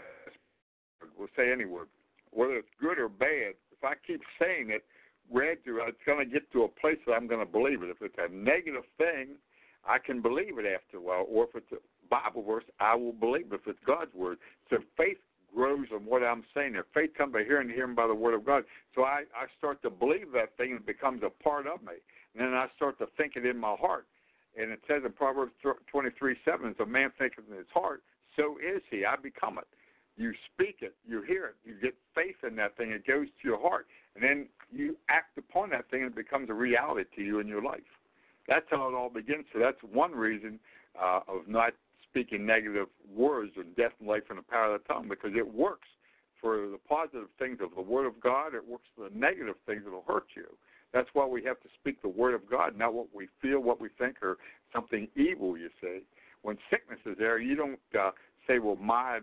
Speaker 3: will say any word, whether it's good or bad, if I keep saying it, gradually it's going to get to a place that I'm going to believe it. If it's a negative thing, I can believe it after a while. Or if it's a Bible verse, I will believe it if it's God's word. So faith grows on what I'm saying there. Faith comes by hearing and hearing by the word of God. So I start to believe that thing and it becomes a part of me. And then I start to think it in my heart. And it says in Proverbs 23:7, as a man thinketh in his heart, so is he. I become it. You speak it. You hear it. You get faith in that thing. It goes to your heart. And then you act upon that thing and it becomes a reality to you in your life. That's how it all begins. So that's one reason of not speaking negative words of death and life in the power of the tongue, because it works for the positive things of the Word of God. It works for the negative things that will hurt you. That's why we have to speak the Word of God, not what we feel, what we think, or something evil, you see. When sickness is there, you don't say, well, my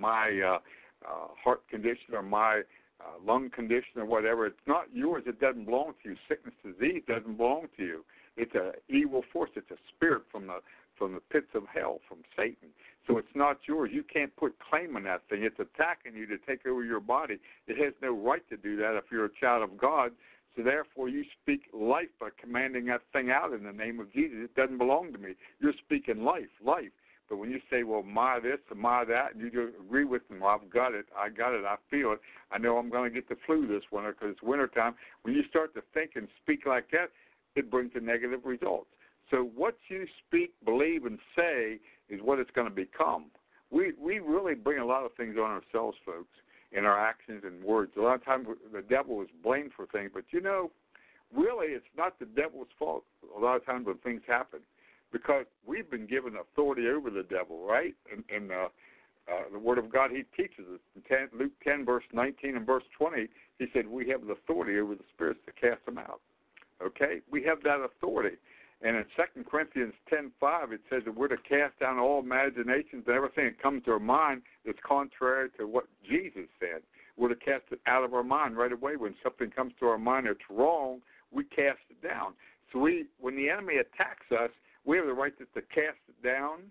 Speaker 3: heart condition or my lung condition or whatever. It's not yours. It doesn't belong to you. Sickness, disease doesn't belong to you. It's an evil force. It's a spirit from the pits of hell, from Satan. So it's not yours. You can't put claim on that thing. It's attacking you to take over your body. It has no right to do that if you're a child of God. So therefore you speak life by commanding that thing out in the name of Jesus. It doesn't belong to me. You're speaking life. But when you say, well, my this and my that, and you just agree with them, well, I've got it, I feel it, I know I'm going to get the flu this winter because it's wintertime. When you start to think and speak like that, it brings a negative result. So what you speak, believe, and say is what it's going to become. We really bring a lot of things on ourselves, folks, in our actions and words. A lot of times the devil is blamed for things, but really it's not the devil's fault a lot of times when things happen, because we've been given authority over the devil, right? In the Word of God, he teaches us. In Luke 10, verse 19 and verse 20, he said we have the authority over the spirits to cast them out. Okay? We have that authority. And in 2 Corinthians 10:5, it says that we're to cast down all imaginations and everything that comes to our mind that's contrary to what Jesus said. We're to cast it out of our mind right away. When something comes to our mind that's wrong, we cast it down. So when the enemy attacks us, we have the right to cast it down.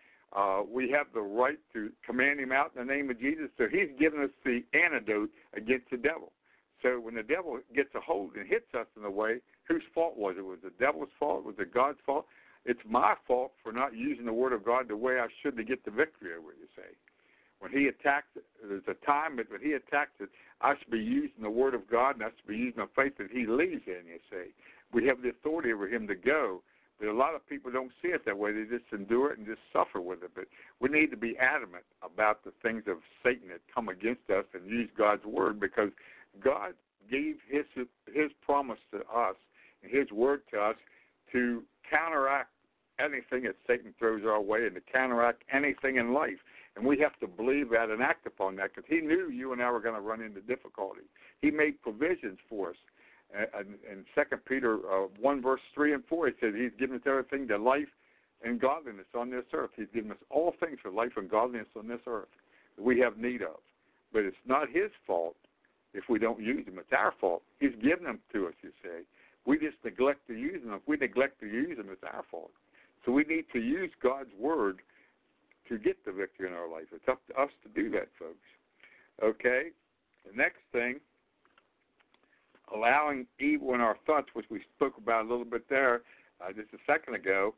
Speaker 3: We have the right to command him out in the name of Jesus. So he's given us the antidote against the devil. So when the devil gets a hold and hits us in a way, whose fault was it? Was it the devil's fault? Was it God's fault? It's my fault for not using the Word of God the way I should to get the victory over it, you say. When he attacks it, there's a time, but when he attacks it, I should be using the Word of God, and I should be using the faith that he leads in, you see. We have the authority over him to go, but a lot of people don't see it that way. They just endure it and just suffer with it. But we need to be adamant about the things of Satan that come against us and use God's Word, because God gave his promise to us and his word to us to counteract anything that Satan throws our way and to counteract anything in life. And we have to believe that and act upon that, because he knew you and I were going to run into difficulty. He made provisions for us. In 2 Peter 1, verse 3 and 4, he said he's given us everything to life and godliness on this earth. He's given us all things for life and godliness on this earth that we have need of. But it's not his fault if we don't use them. It's our fault. He's given them to us, you say. We just neglect to use them. If we neglect to use them, it's our fault. So we need to use God's Word to get the victory in our life. It's up to us to do that, folks. Okay? The next thing, allowing evil in our thoughts, which we spoke about a little bit there just a second ago.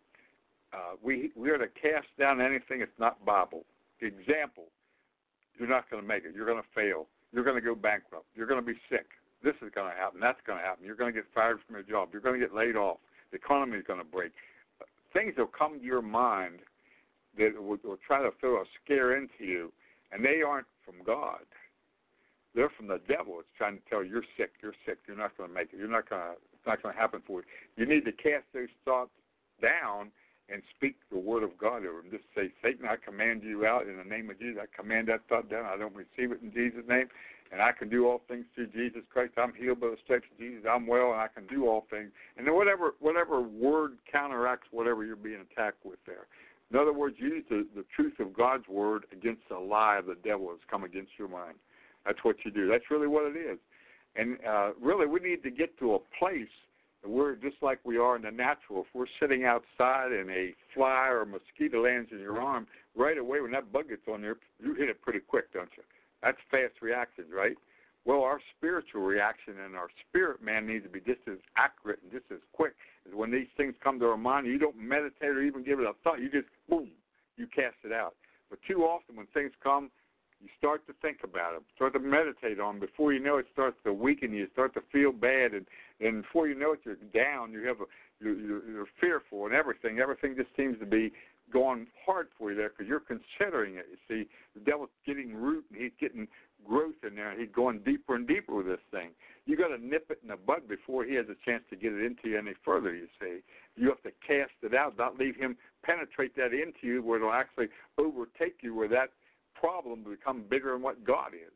Speaker 3: We are to cast down anything that's not Bible. Example, you're not going to make it. You're going to fail. You're going to go bankrupt. You're going to be sick. This is going to happen. That's going to happen. You're going to get fired from your job. You're going to get laid off. The economy is going to break. Things will come to your mind that will try to throw a scare into you, and they aren't from God. They're from the devil. It's trying to tell you, you're sick. You're sick. You're not going to make it. It's not going to happen for you. You need to cast those thoughts down and speak the word of God over them. Just say, Satan, I command you out in the name of Jesus. I command that thought down. I don't receive it in Jesus' name. And I can do all things through Jesus Christ. I'm healed by the stripes of Jesus. I'm well, and I can do all things. And then whatever word counteracts whatever you're being attacked with there. In other words, use the truth of God's word against the lie of the devil that's come against your mind. That's what you do. That's really what it is. And really, we need to get to a place where, just like we are in the natural, if we're sitting outside and a fly or a mosquito lands in your arm, right away when that bug gets on there, you hit it pretty quick, don't you? That's fast reactions, right? Well, our spiritual reaction and our spirit man needs to be just as accurate and just as quick as when these things come to our mind. You don't meditate or even give it a thought. You just, boom, you cast it out. But too often when things come, you start to think about them, start to meditate on them. Before you know it, starts to weaken you, start to feel bad, and before you know it, you're down. You're fearful and everything. Everything just seems to be going hard for you there because you're considering it. You see, the devil's getting root and he's getting growth in there, and he's going deeper and deeper with this thing. You got to nip it in the bud before he has a chance to get it into you any further. You see, you have to cast it out, not leave him penetrate that into you, where it'll actually overtake you, where that problem to become bigger than what God is.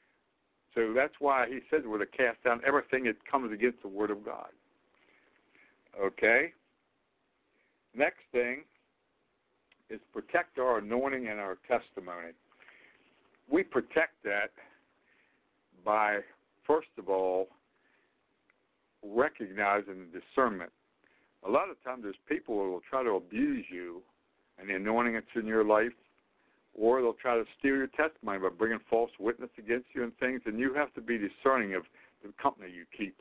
Speaker 3: So that's why he says we're to cast down everything that comes against the Word of God. Okay? Next thing is protect our anointing and our testimony. We protect that by, first of all, recognizing the discernment. A lot of times there's people who will try to abuse you and the anointing that's in your life, or they'll try to steal your testimony by bringing false witness against you and things, and you have to be discerning of the company you keep,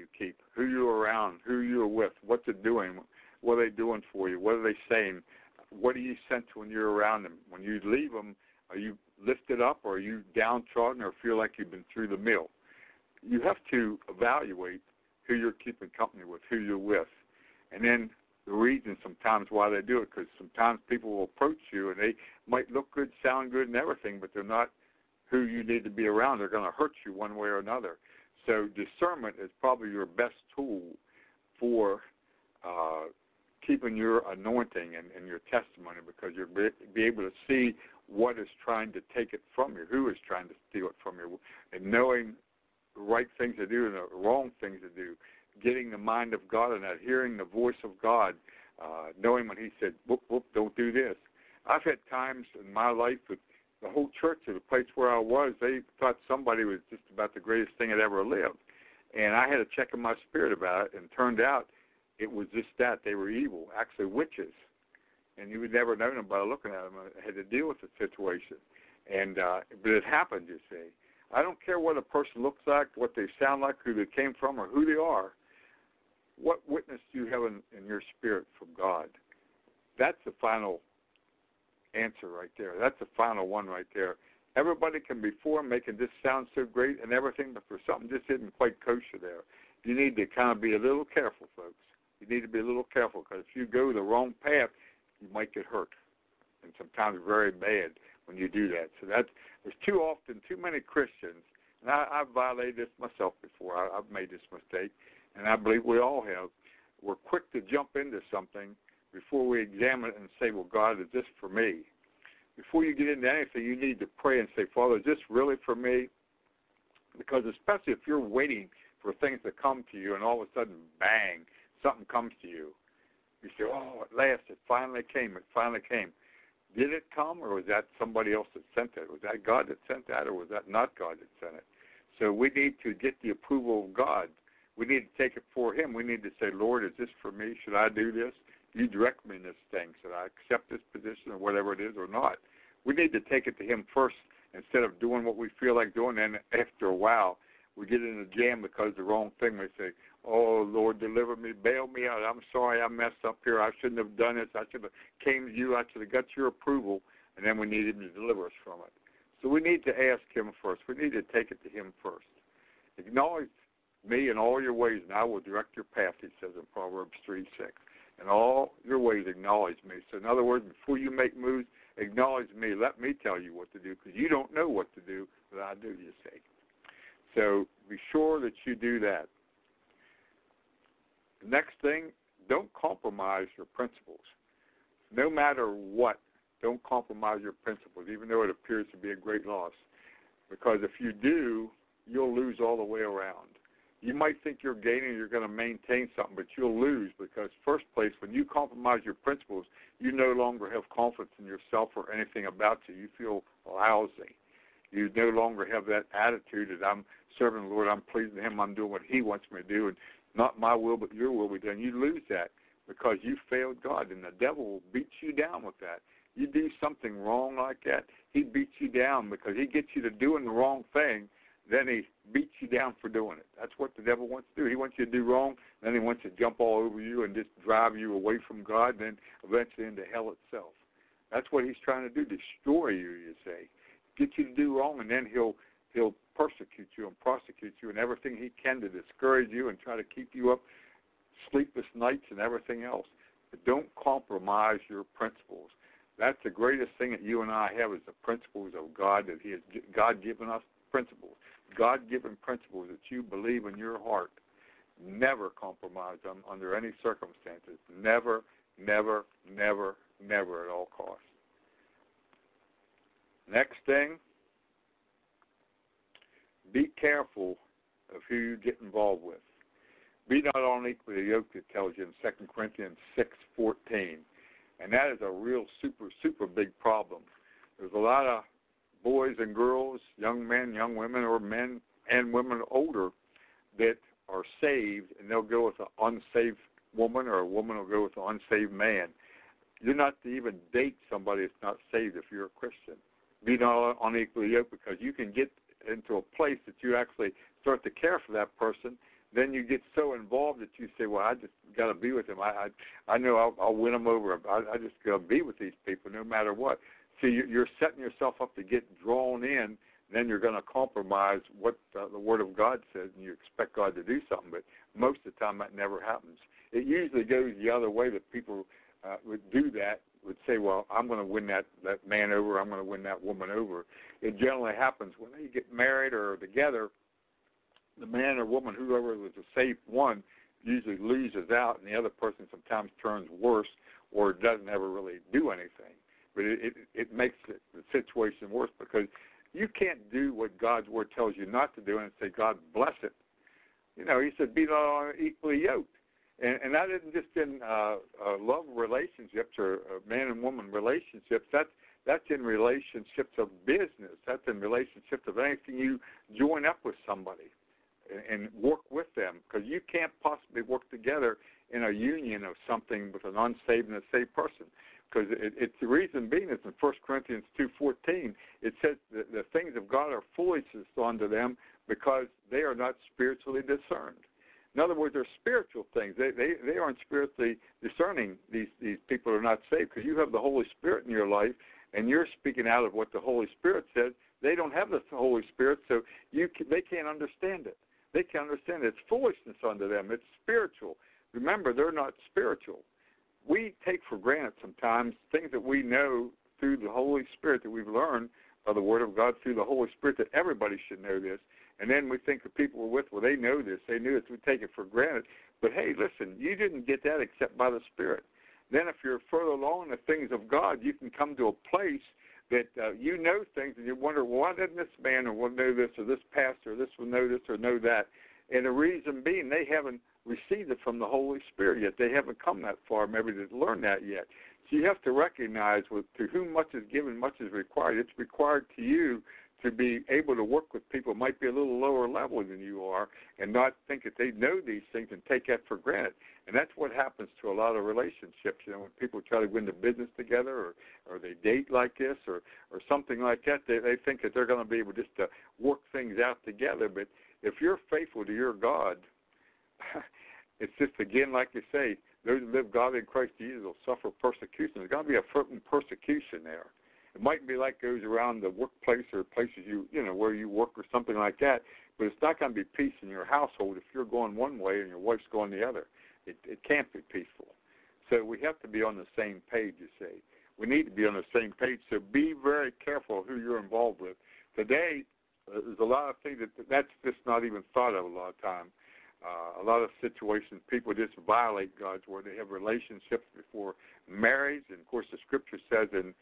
Speaker 3: who you're around, who you're with, what they're doing, what are they doing for you, what are they saying. what do you sense when you're around them? When you leave them, are you lifted up, or are you downtrodden, or feel like you've been through the mill? You have to evaluate who you're keeping company with, who you're with, and then the reason sometimes why they do it, because sometimes people will approach you and they might look good, sound good, and everything, but they're not who you need to be around. They're going to hurt you one way or another. So discernment is probably your best tool for keeping your anointing and your testimony, because you'll be able to see what is trying to take it from you, who is trying to steal it from you, and knowing the right things to do and the wrong things to do, getting the mind of God and that, hearing the voice of God, knowing when he said, whoop, whoop, don't do this. I've had times in my life that the whole church, or the place where I was, they thought somebody was just about the greatest thing that ever lived. And I had to check in my spirit about it, and it turned out it was just that. They were evil, actually witches. And you would never know them by looking at them. I had to deal with the situation. And but it happened, you see. I don't care what a person looks like, what they sound like, who they came from, or who they are. What witness do you have in your spirit from God? That's the final answer right there. That's the final one right there. Everybody can be for making this sound so great and everything, but for something just isn't quite kosher there. You need to kind of be a little careful, folks. You need to be a little careful, because if you go the wrong path, you might get hurt, and sometimes very bad when you do that. So there's too many Christians, and I've violated this myself before. I've made this mistake, and I believe we all have. We're quick to jump into something before we examine it and say, well, God, is this for me? Before you get into anything, you need to pray and say, Father, is this really for me? Because especially if you're waiting for things to come to you, and all of a sudden, bang, something comes to you. You say, oh, at last, it finally came. Did it come, or was that somebody else that sent it? Was that God that sent that, or was that not God that sent it? So we need to get the approval of God. We need to take it for him. We need to say, Lord, is this for me? Should I do this? You direct me in this thing. Should I accept this position or whatever it is or not? We need to take it to him first instead of doing what we feel like doing. And after a while, we get in a jam because of the wrong thing. We say, oh, Lord, deliver me, bail me out. I'm sorry I messed up here. I shouldn't have done this. I should have came to you. I should have got your approval. And then we need him to deliver us from it. So we need to ask him first. We need to take it to him first. Acknowledge me in all your ways, and I will direct your path, he says in Proverbs 3:6. In all your ways, acknowledge me. So in other words, before you make moves, acknowledge me. Let me tell you what to do, because you don't know what to do, but I do, you see. So be sure that you do that. The next thing, don't compromise your principles. No matter what, don't compromise your principles, even though it appears to be a great loss. Because if you do, you'll lose all the way around. You might think you're gaining, you're going to maintain something, but you'll lose, because first place, when you compromise your principles, you no longer have confidence in yourself or anything about you. You feel lousy. You no longer have that attitude that I'm serving the Lord, I'm pleasing him, I'm doing what he wants me to do, and not my will but your will be done. You lose that because you failed God, and the devil will beat you down with that. You do something wrong like that, he beats you down because he gets you to doing the wrong thing. Then he beats you down for doing it. That's what the devil wants to do. He wants you to do wrong, then he wants to jump all over you and just drive you away from God, then eventually into hell itself. That's what he's trying to do, destroy you, you say. Get you to do wrong, and then he'll persecute you and prosecute you and everything he can to discourage you and try to keep you up, sleepless nights and everything else. But don't compromise your principles. That's the greatest thing that you and I have, is the principles of God, that he has God-given us principles. God-given principles that you believe in your heart. Never compromise them under any circumstances. Never, never, never, never at all costs. Next thing, be careful of who you get involved with. Be not unequally yoked, it tells you in 2 Corinthians 6:14. And that is a real super big problem. There's a lot of boys and girls, young men, young women, or men and women older that are saved, and they'll go with an unsaved woman, or a woman will go with an unsaved man. You're not to even date somebody that's not saved if you're a Christian. Be not unequally yoked, because you can get into a place that you actually start to care for that person, then you get so involved that you say, well, I just got to be with them. I know I'll win them over. I just got to be with these people no matter what. See, you're setting yourself up to get drawn in. Then you're going to compromise what the Word of God says, and you expect God to do something. But most of the time, that never happens. It usually goes the other way, that people would do that, would say, well, I'm going to win that man over, I'm going to win that woman over. It generally happens when they get married or together. The man or woman, whoever was the safe one, usually loses out, and the other person sometimes turns worse or doesn't ever really do anything. But it makes the situation worse, because you can't do what God's Word tells you not to do and say, God bless it. You know, He said, be not equally yoked. And that isn't just in love relationships or man and woman relationships. That's in relationships of business. That's in relationships of anything you join up with somebody and work with them, because you can't possibly work together in a union of something with an unsaved and a saved person. Because it's the reason being is in 1 Corinthians 2:14, it says the things of God are foolishness unto them, because they are not spiritually discerned. In other words, they're spiritual things. They aren't spiritually discerning. These people are not saved, because you have the Holy Spirit in your life, and you're speaking out of what the Holy Spirit says. They don't have the Holy Spirit, so they can't understand it. They can't understand it. It's foolishness unto them. It's spiritual. Remember, they're not spiritual. We take for granted sometimes things that we know through the Holy Spirit, that we've learned by the Word of God through the Holy Spirit, that everybody should know this. And then we think the people we're with, well, they know this. They knew it. We take it for granted. But, hey, listen, you didn't get that except by the Spirit. Then if you're further along in the things of God, you can come to a place that you know things, and you wonder, well, why doesn't this man or one know this, or this pastor or this one know this or know that? And the reason being, they haven't received it from the Holy Spirit yet. They haven't come that far maybe to learn that yet. So you have to recognize, to whom much is given, much is required. It's required to you to be able to work with people who might be a little lower level than you are, and not think that they know these things and take that for granted. And that's what happens to a lot of relationships. You know, when people try to go into business together, or they date like this, or something like that, they think that they're going to be able just to work things out together. But if you're faithful to your God, it's just, again, like you say, those who live godly in Christ Jesus will suffer persecution. There's going to be a certain persecution there. It might be like goes around the workplace or places you know where you work or something like that, but it's not going to be peace in your household if you're going one way and your wife's going the other. It can't be peaceful. So we have to be on the same page, you see. We need to be on the same page, so be very careful who you're involved with. Today, there's a lot of things that's just not even thought of a lot of time. A lot of situations, people just violate God's Word. They have relationships before marriage, and, of course, the Scripture says in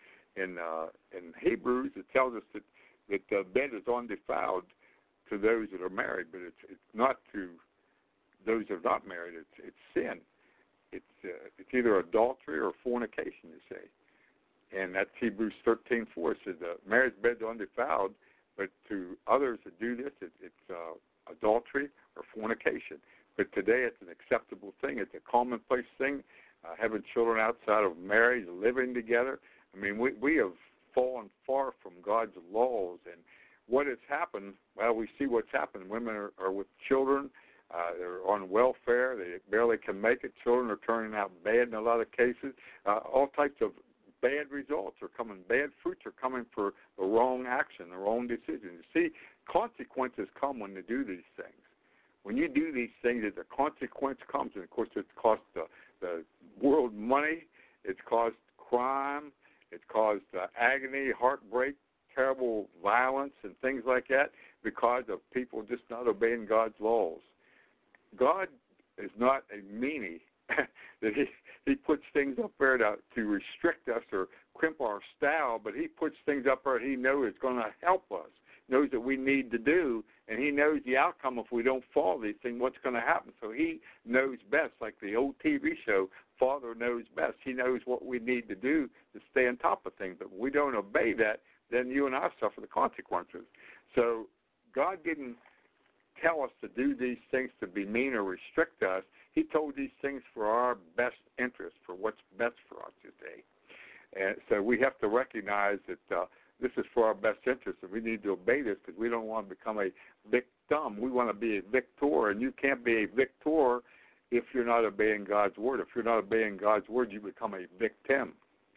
Speaker 3: Hebrews, it tells us that the bed is undefiled to those that are married, but it's not to those that are not married. It's sin. It's either adultery or fornication, you say. And that's Hebrews 13:4. It says the marriage bed is undefiled, but to others that do this, it's adultery or fornication. But today it's an acceptable thing. It's a commonplace thing, having children outside of marriage, living together. I mean, we have fallen far from God's laws. And what has happened, well, we see what's happened. Women are with children. They're on welfare. They barely can make it. Children are turning out bad in a lot of cases. All types of bad results are coming. Bad fruits are coming for the wrong action, the wrong decision. You see, consequences come when you do these things. When you do these things, the consequence comes. And, of course, it's cost the world money. It's caused crime. It's caused agony, heartbreak, terrible violence, and things like that because of people just not obeying God's laws. God is not a meanie that he puts things up there to restrict us or crimp our style, but he puts things up there he knows is going to help us, knows that we need to do, and he knows the outcome if we don't follow these things, what's going to happen. So he knows best, like the old TV show, Father knows best. He knows what we need to do to stay on top of things. But if we don't obey that, then you and I suffer the consequences. So God didn't tell us to do these things to be mean or restrict us. He told these things for our best interest, for what's best for us today. And so we have to recognize that this is for our best interest, and we need to obey this because we don't want to become a victim. We want to be a victor, and you can't be a victor if you're not obeying God's word. If you're not obeying God's word, you become a victim.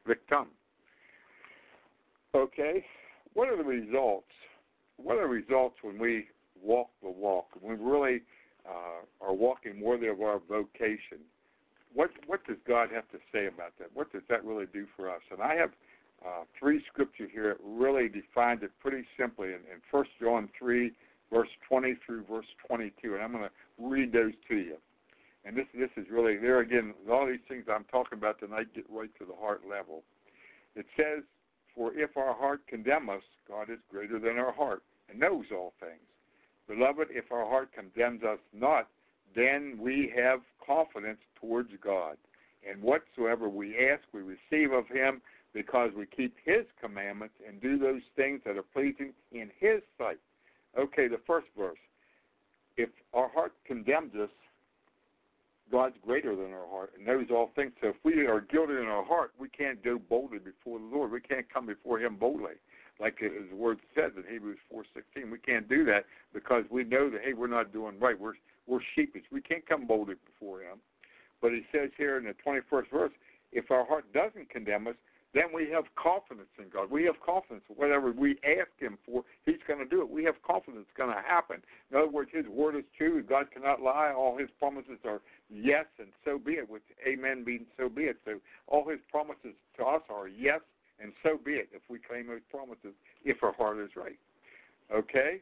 Speaker 3: Okay, what are the results? What are the results when we walk the walk, when we really are walking worthy of our vocation? What does God have to say about that? What does that really do for us? And I have 3 scriptures here that really defines it pretty simply in 1 John 3, verse 20 through verse 22, and I'm going to read those to you. And this is really, there again, all these things I'm talking about tonight get right to the heart level. It says, "For if our heart condemn us, God is greater than our heart and knows all things. Beloved, if our heart condemns us not, then we have confidence towards God. And whatsoever we ask, we receive of him, because we keep his commandments and do those things that are pleasing in his sight." Okay, the first verse. If our heart condemns us, God's greater than our heart and knows all things. So if we are guilty in our heart, we can't go boldly before the Lord. We can't come before him boldly. Like his word says in Hebrews 4:16, we can't do that because we know that, hey, we're not doing right. We're sheepish. We can't come boldly before him. But he says here in the 21st verse, if our heart doesn't condemn us, then we have confidence in God. We have confidence. Whatever we ask him for, he's going to do it. We have confidence it's going to happen. In other words, his word is true. God cannot lie. All his promises are yes, and so be it, with amen being so be it. So all his promises to us are yes, and so be it if we claim those promises, if our heart is right. Okay?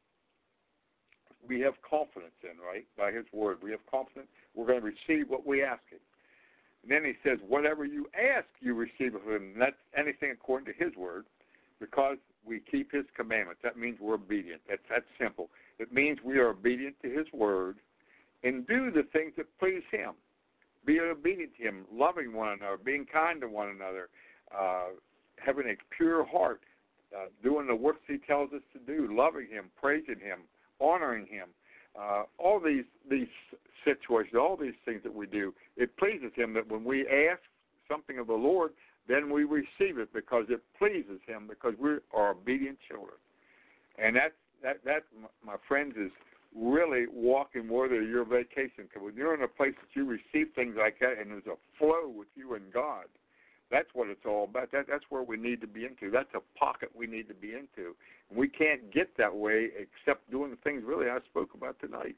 Speaker 3: We have confidence in, right, by his word. We have confidence we're going to receive what we ask him. And then he says, whatever you ask, you receive of him. And that's anything according to his word, because we keep his commandments. That means we're obedient. That's simple. It means we are obedient to his word and do the things that please him. Be obedient to him, loving one another, being kind to one another, having a pure heart, doing the works he tells us to do, loving him, praising him, honoring him. All these situations, all these things that we do, it pleases him that when we ask something of the Lord, then we receive it because it pleases him, because we are obedient children. And that, my friends, is really walking worthy of your vacation. Because when you're in a place that you receive things like that and there's a flow with you and God, that's what it's all about. That's where we need to be into. That's a pocket we need to be into. And we can't get that way except doing the things really I spoke about tonight.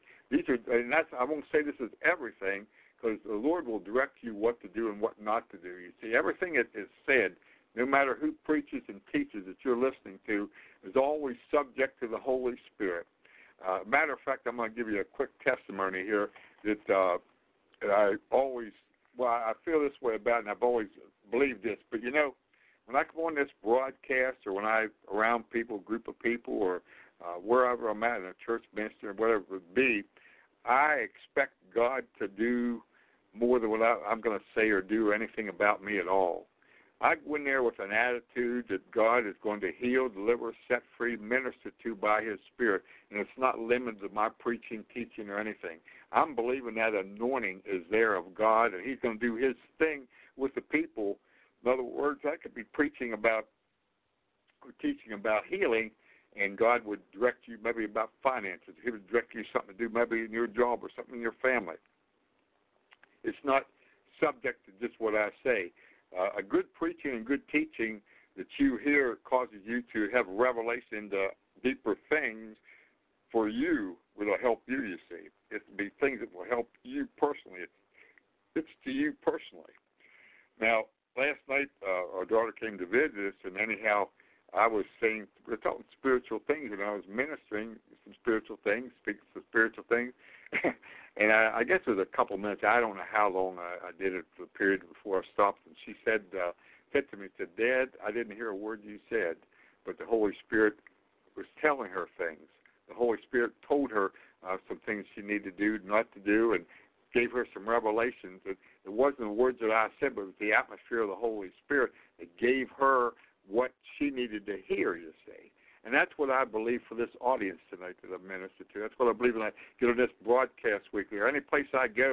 Speaker 3: I won't say this is everything, because the Lord will direct you what to do and what not to do. You see, everything that is said, no matter who preaches and teaches that you're listening to, is always subject to the Holy Spirit. Matter of fact, I'm going to give you a quick testimony here that I always, I feel this way about it, and I've always believed this. But, you know, when I come on this broadcast, or when I'm around people, group of people, or wherever I'm at in a church ministry or whatever it would be, I expect God to do more than what I'm going to say or do anything about me at all. I go in there with an attitude that God is going to heal, deliver, set free, minister to by his Spirit, and it's not limited to my preaching, teaching, or anything. I'm believing that anointing is there of God, and he's going to do his thing with the people. In other words, I could be preaching about or teaching about healing, and God would direct you maybe about finances. He would direct you something to do maybe in your job or something in your family. It's not subject to just what I say. A good preaching and good teaching that you hear causes you to have revelation into deeper things for you. Will help you, you see. It will be things that will help you personally. It's to you personally. Now, last night, our daughter came to visit us, and anyhow, I was saying, we're talking spiritual things, and I was ministering some spiritual things, speaking some spiritual things. And I guess it was a couple minutes. I don't know how long I did it for the period before I stopped. And she said to me, Dad, I didn't hear a word you said, but the Holy Spirit was telling her things. The Holy Spirit told her some things she needed to do, not to do, and gave her some revelations. It wasn't the words that I said, but it was the atmosphere of the Holy Spirit that gave her what she needed to hear, you see. And that's what I believe for this audience tonight that I minister to. That's what I believe when I get on this broadcast weekly, or any place I go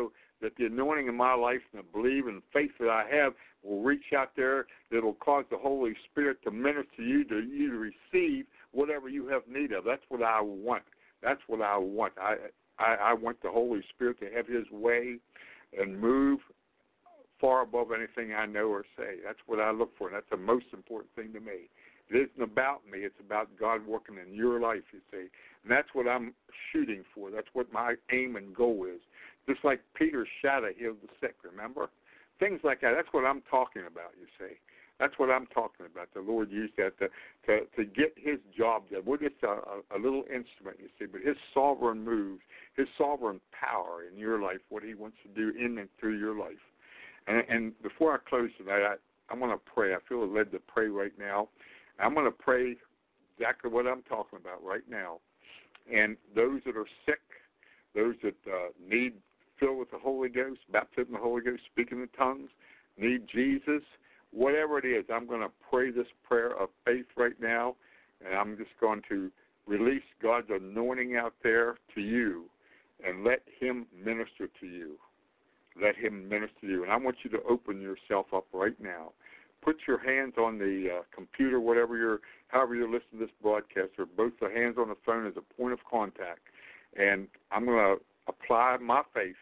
Speaker 3: that the anointing in my life and the belief and faith that I have will reach out there, that will cause the Holy Spirit to minister to you to receive whatever you have need of. That's what I want. That's what I want. I want the Holy Spirit to have his way and move far above anything I know or say. That's what I look for, and that's the most important thing to me. It isn't about me. It's about God working in your life, you see. And that's what I'm shooting for. That's what my aim and goal is. Just like Peter's shadow healed the sick, remember? Things like that. That's what I'm talking about, you see. That's what I'm talking about. The Lord used that to get his job done. We're just a little instrument, you see, but his sovereign moves, his sovereign power in your life, what he wants to do in and through your life. And before I close tonight, I'm going to pray. I feel led to pray right now. I'm going to pray exactly what I'm talking about right now. And those that are sick, those that need filled with the Holy Ghost, baptism of the Holy Ghost, speaking in tongues, need Jesus, whatever it is, I'm going to pray this prayer of faith right now, and I'm just going to release God's anointing out there to you and let him minister to you. Let him minister to you. And I want you to open yourself up right now. Put your hands on the computer, however you're listening to this broadcast, or both the hands on the phone as a point of contact. And I'm going to apply my faith,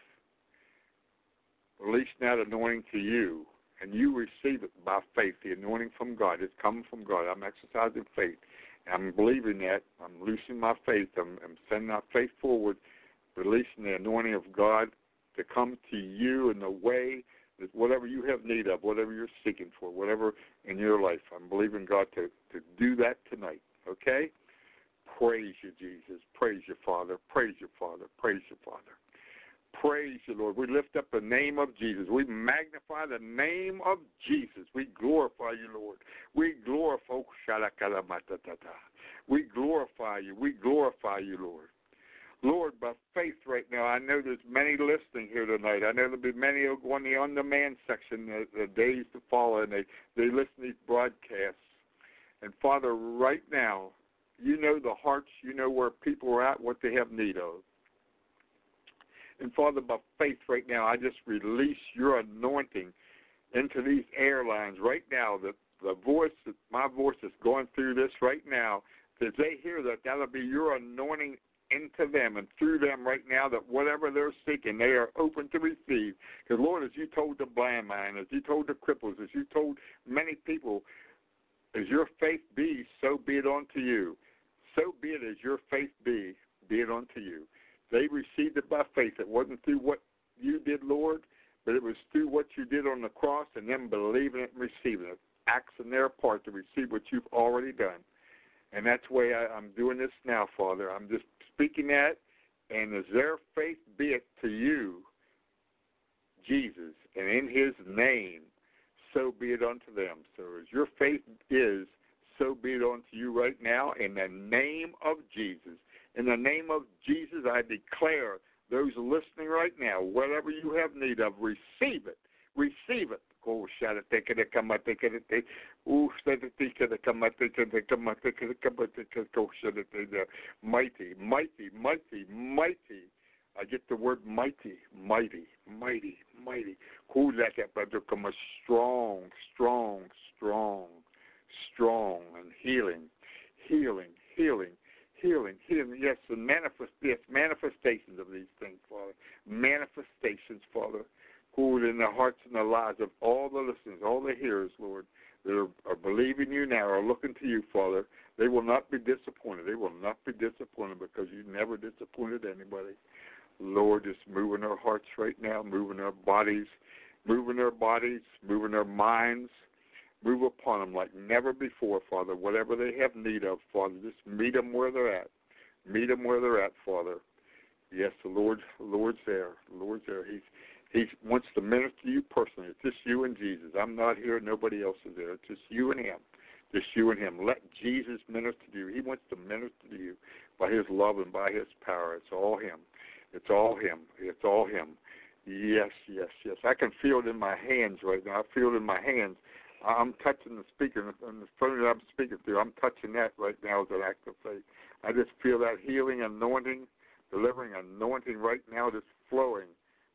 Speaker 3: release that anointing to you, and you receive it by faith. The anointing from God. It's coming from God. I'm exercising faith. I'm believing that. I'm loosening my faith. I'm sending my faith forward, releasing the anointing of God to come to you in the way that whatever you have need of, whatever you're seeking for, whatever in your life. I'm believing God to do that tonight, okay? Praise you, Jesus. Praise you, Father. Praise you, Father. Praise you, Father. Praise you, Lord. We lift up the name of Jesus. We magnify the name of Jesus. We glorify you, Lord. We glorify We glorify you. We glorify you, Lord. Lord, by faith right now, I know there's many listening here tonight. I know there'll be many on the on-demand section the days to follow, and they listen to these broadcasts. And, Father, right now, you know the hearts, you know where people are at, what they have need of. And, Father, by faith right now, I just release your anointing into these airlines right now, my voice is going through this right now. As they hear that, that'll be your anointing into them and through them right now, that whatever they're seeking, they are open to receive. Because, Lord, as you told the blind man, as you told the cripples, as you told many people, as your faith be, so be it unto you. So be it as your faith be it unto you. They received it by faith. It wasn't through what you did, Lord, but it was through what you did on the cross and them believing it and receiving it, acts on their part to receive what you've already done. And that's the way I'm doing this now, Father. I'm just speaking that, and as their faith be it to you, Jesus, and in his name, so be it unto them. So as your faith is, so be it unto you right now, in the name of Jesus. In the name of Jesus, I declare those listening right now, whatever you have need of, receive it. Receive it. Mighty, mighty, mighty, mighty. I get the word mighty, mighty, mighty, mighty. Strong, strong, strong, strong, and healing, healing, healing. Healing, healing, yes, and manifestations of these things, Father. Manifestations, Father, who in the hearts and the lives of all the listeners, all the hearers, Lord, that are believing you now, are looking to you, Father. They will not be disappointed. They will not be disappointed because you never disappointed anybody. Lord, just moving their hearts right now, moving their bodies, moving their minds. Move upon them like never before, Father. Whatever they have need of, Father, just meet them where they're at. Meet them where they're at, Father. Yes, the Lord's there. The Lord's there. He wants to minister to you personally. It's just you and Jesus. I'm not here. Nobody else is there. It's just you and him. Just you and him. Let Jesus minister to you. He wants to minister to you by his love and by his power. It's all him. It's all him. It's all him. Yes, yes, yes. I can feel it in my hands right now. I feel it in my hands. I'm touching the speaker, and the phone that I'm speaking through, I'm touching that right now as an act of faith. I just feel that healing anointing, delivering anointing right now just flowing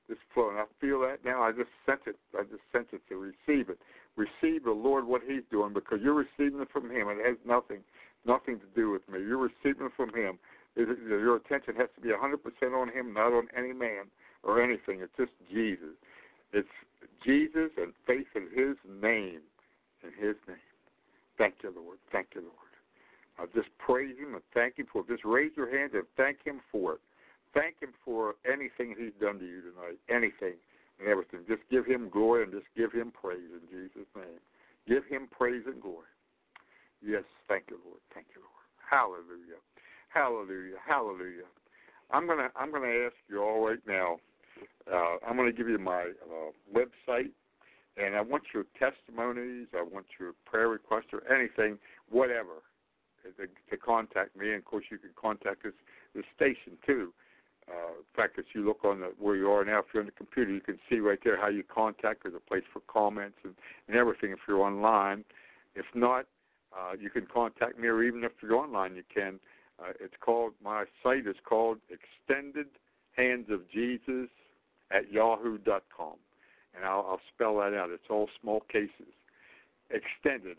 Speaker 3: Just flowing. I feel that now. I just sense it. I just sense it to receive it. Receive the Lord what He's doing, because you're receiving it from Him. It has nothing to do with me. You're receiving it from Him. Your attention has to be 100% on Him, not on any man or anything. It's just Jesus. It's Jesus and faith in His name. In His name. Thank you, Lord. Thank you, Lord. I'll just praise Him and thank Him for it. Just raise your hands and thank Him for it. Thank Him for anything He's done to you tonight, anything and everything. Just give Him glory and just give Him praise in Jesus' name. Give Him praise and glory. Yes, thank you, Lord. Thank you, Lord. Hallelujah. Hallelujah. Hallelujah. I'm gonna ask you all right now. I'm going to give you my website, and I want your testimonies. I want your prayer requests or anything, whatever, to contact me. And of course, you can contact the station too. In fact, if you look on where you are now, if you're on the computer, you can see right there how you contact. There's a place for comments and everything if you're online. If not, you can contact me, or even if you're online, you can. My site is called Extended Hands of Jesus at yahoo.com. And I'll spell that out. It's all small cases. Extended,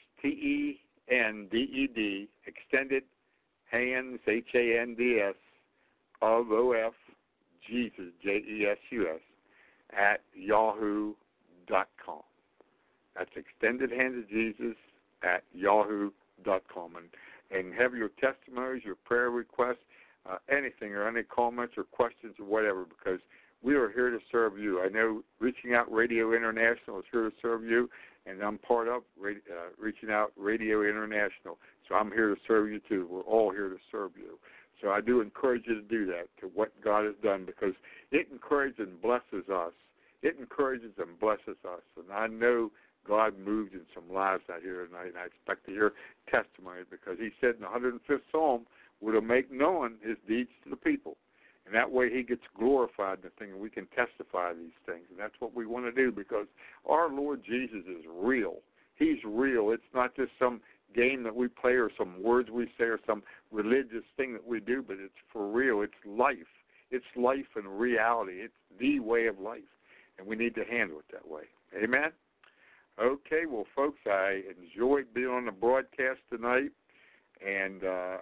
Speaker 3: EXTENDED, Extended Hands, HANDS, of OF, Jesus, JESUS, at yahoo.com. That's Extended Hands of Jesus at yahoo.com. And have your testimonies, your prayer requests, anything, or any comments or questions or whatever, because we are here to serve you. I know Reaching Out Radio International is here to serve you, and I'm part of Reaching Out Radio International. So I'm here to serve you too. We're all here to serve you. So I do encourage you to do that, to what God has done, because it encourages and blesses us. It encourages and blesses us. And I know God moved in some lives out here tonight, and I expect to hear testimony, because He said in the 105th Psalm, will make known His deeds to the people. And that way He gets glorified in the thing, and we can testify these things. And that's what we want to do, because our Lord Jesus is real. He's real. It's not just some game that we play or some words we say or some religious thing that we do, but it's for real. It's life. It's life and reality. It's the way of life, and we need to handle it that way. Amen? Okay, well, folks, I enjoyed being on the broadcast tonight, and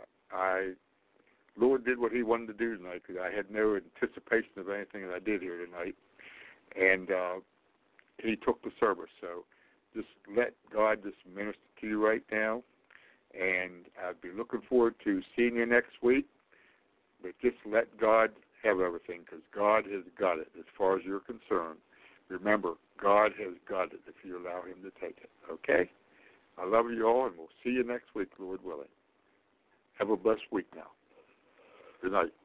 Speaker 3: Lord did what He wanted to do tonight, because I had no anticipation of anything that I did here tonight, and He took the service. So just let God just minister to you right now, and I'll be looking forward to seeing you next week, but just let God have everything, because God has got it as far as you're concerned. Remember, God has got it if you allow Him to take it, okay? I love you all, and we'll see you next week, Lord willing. Have a blessed week now. Good night.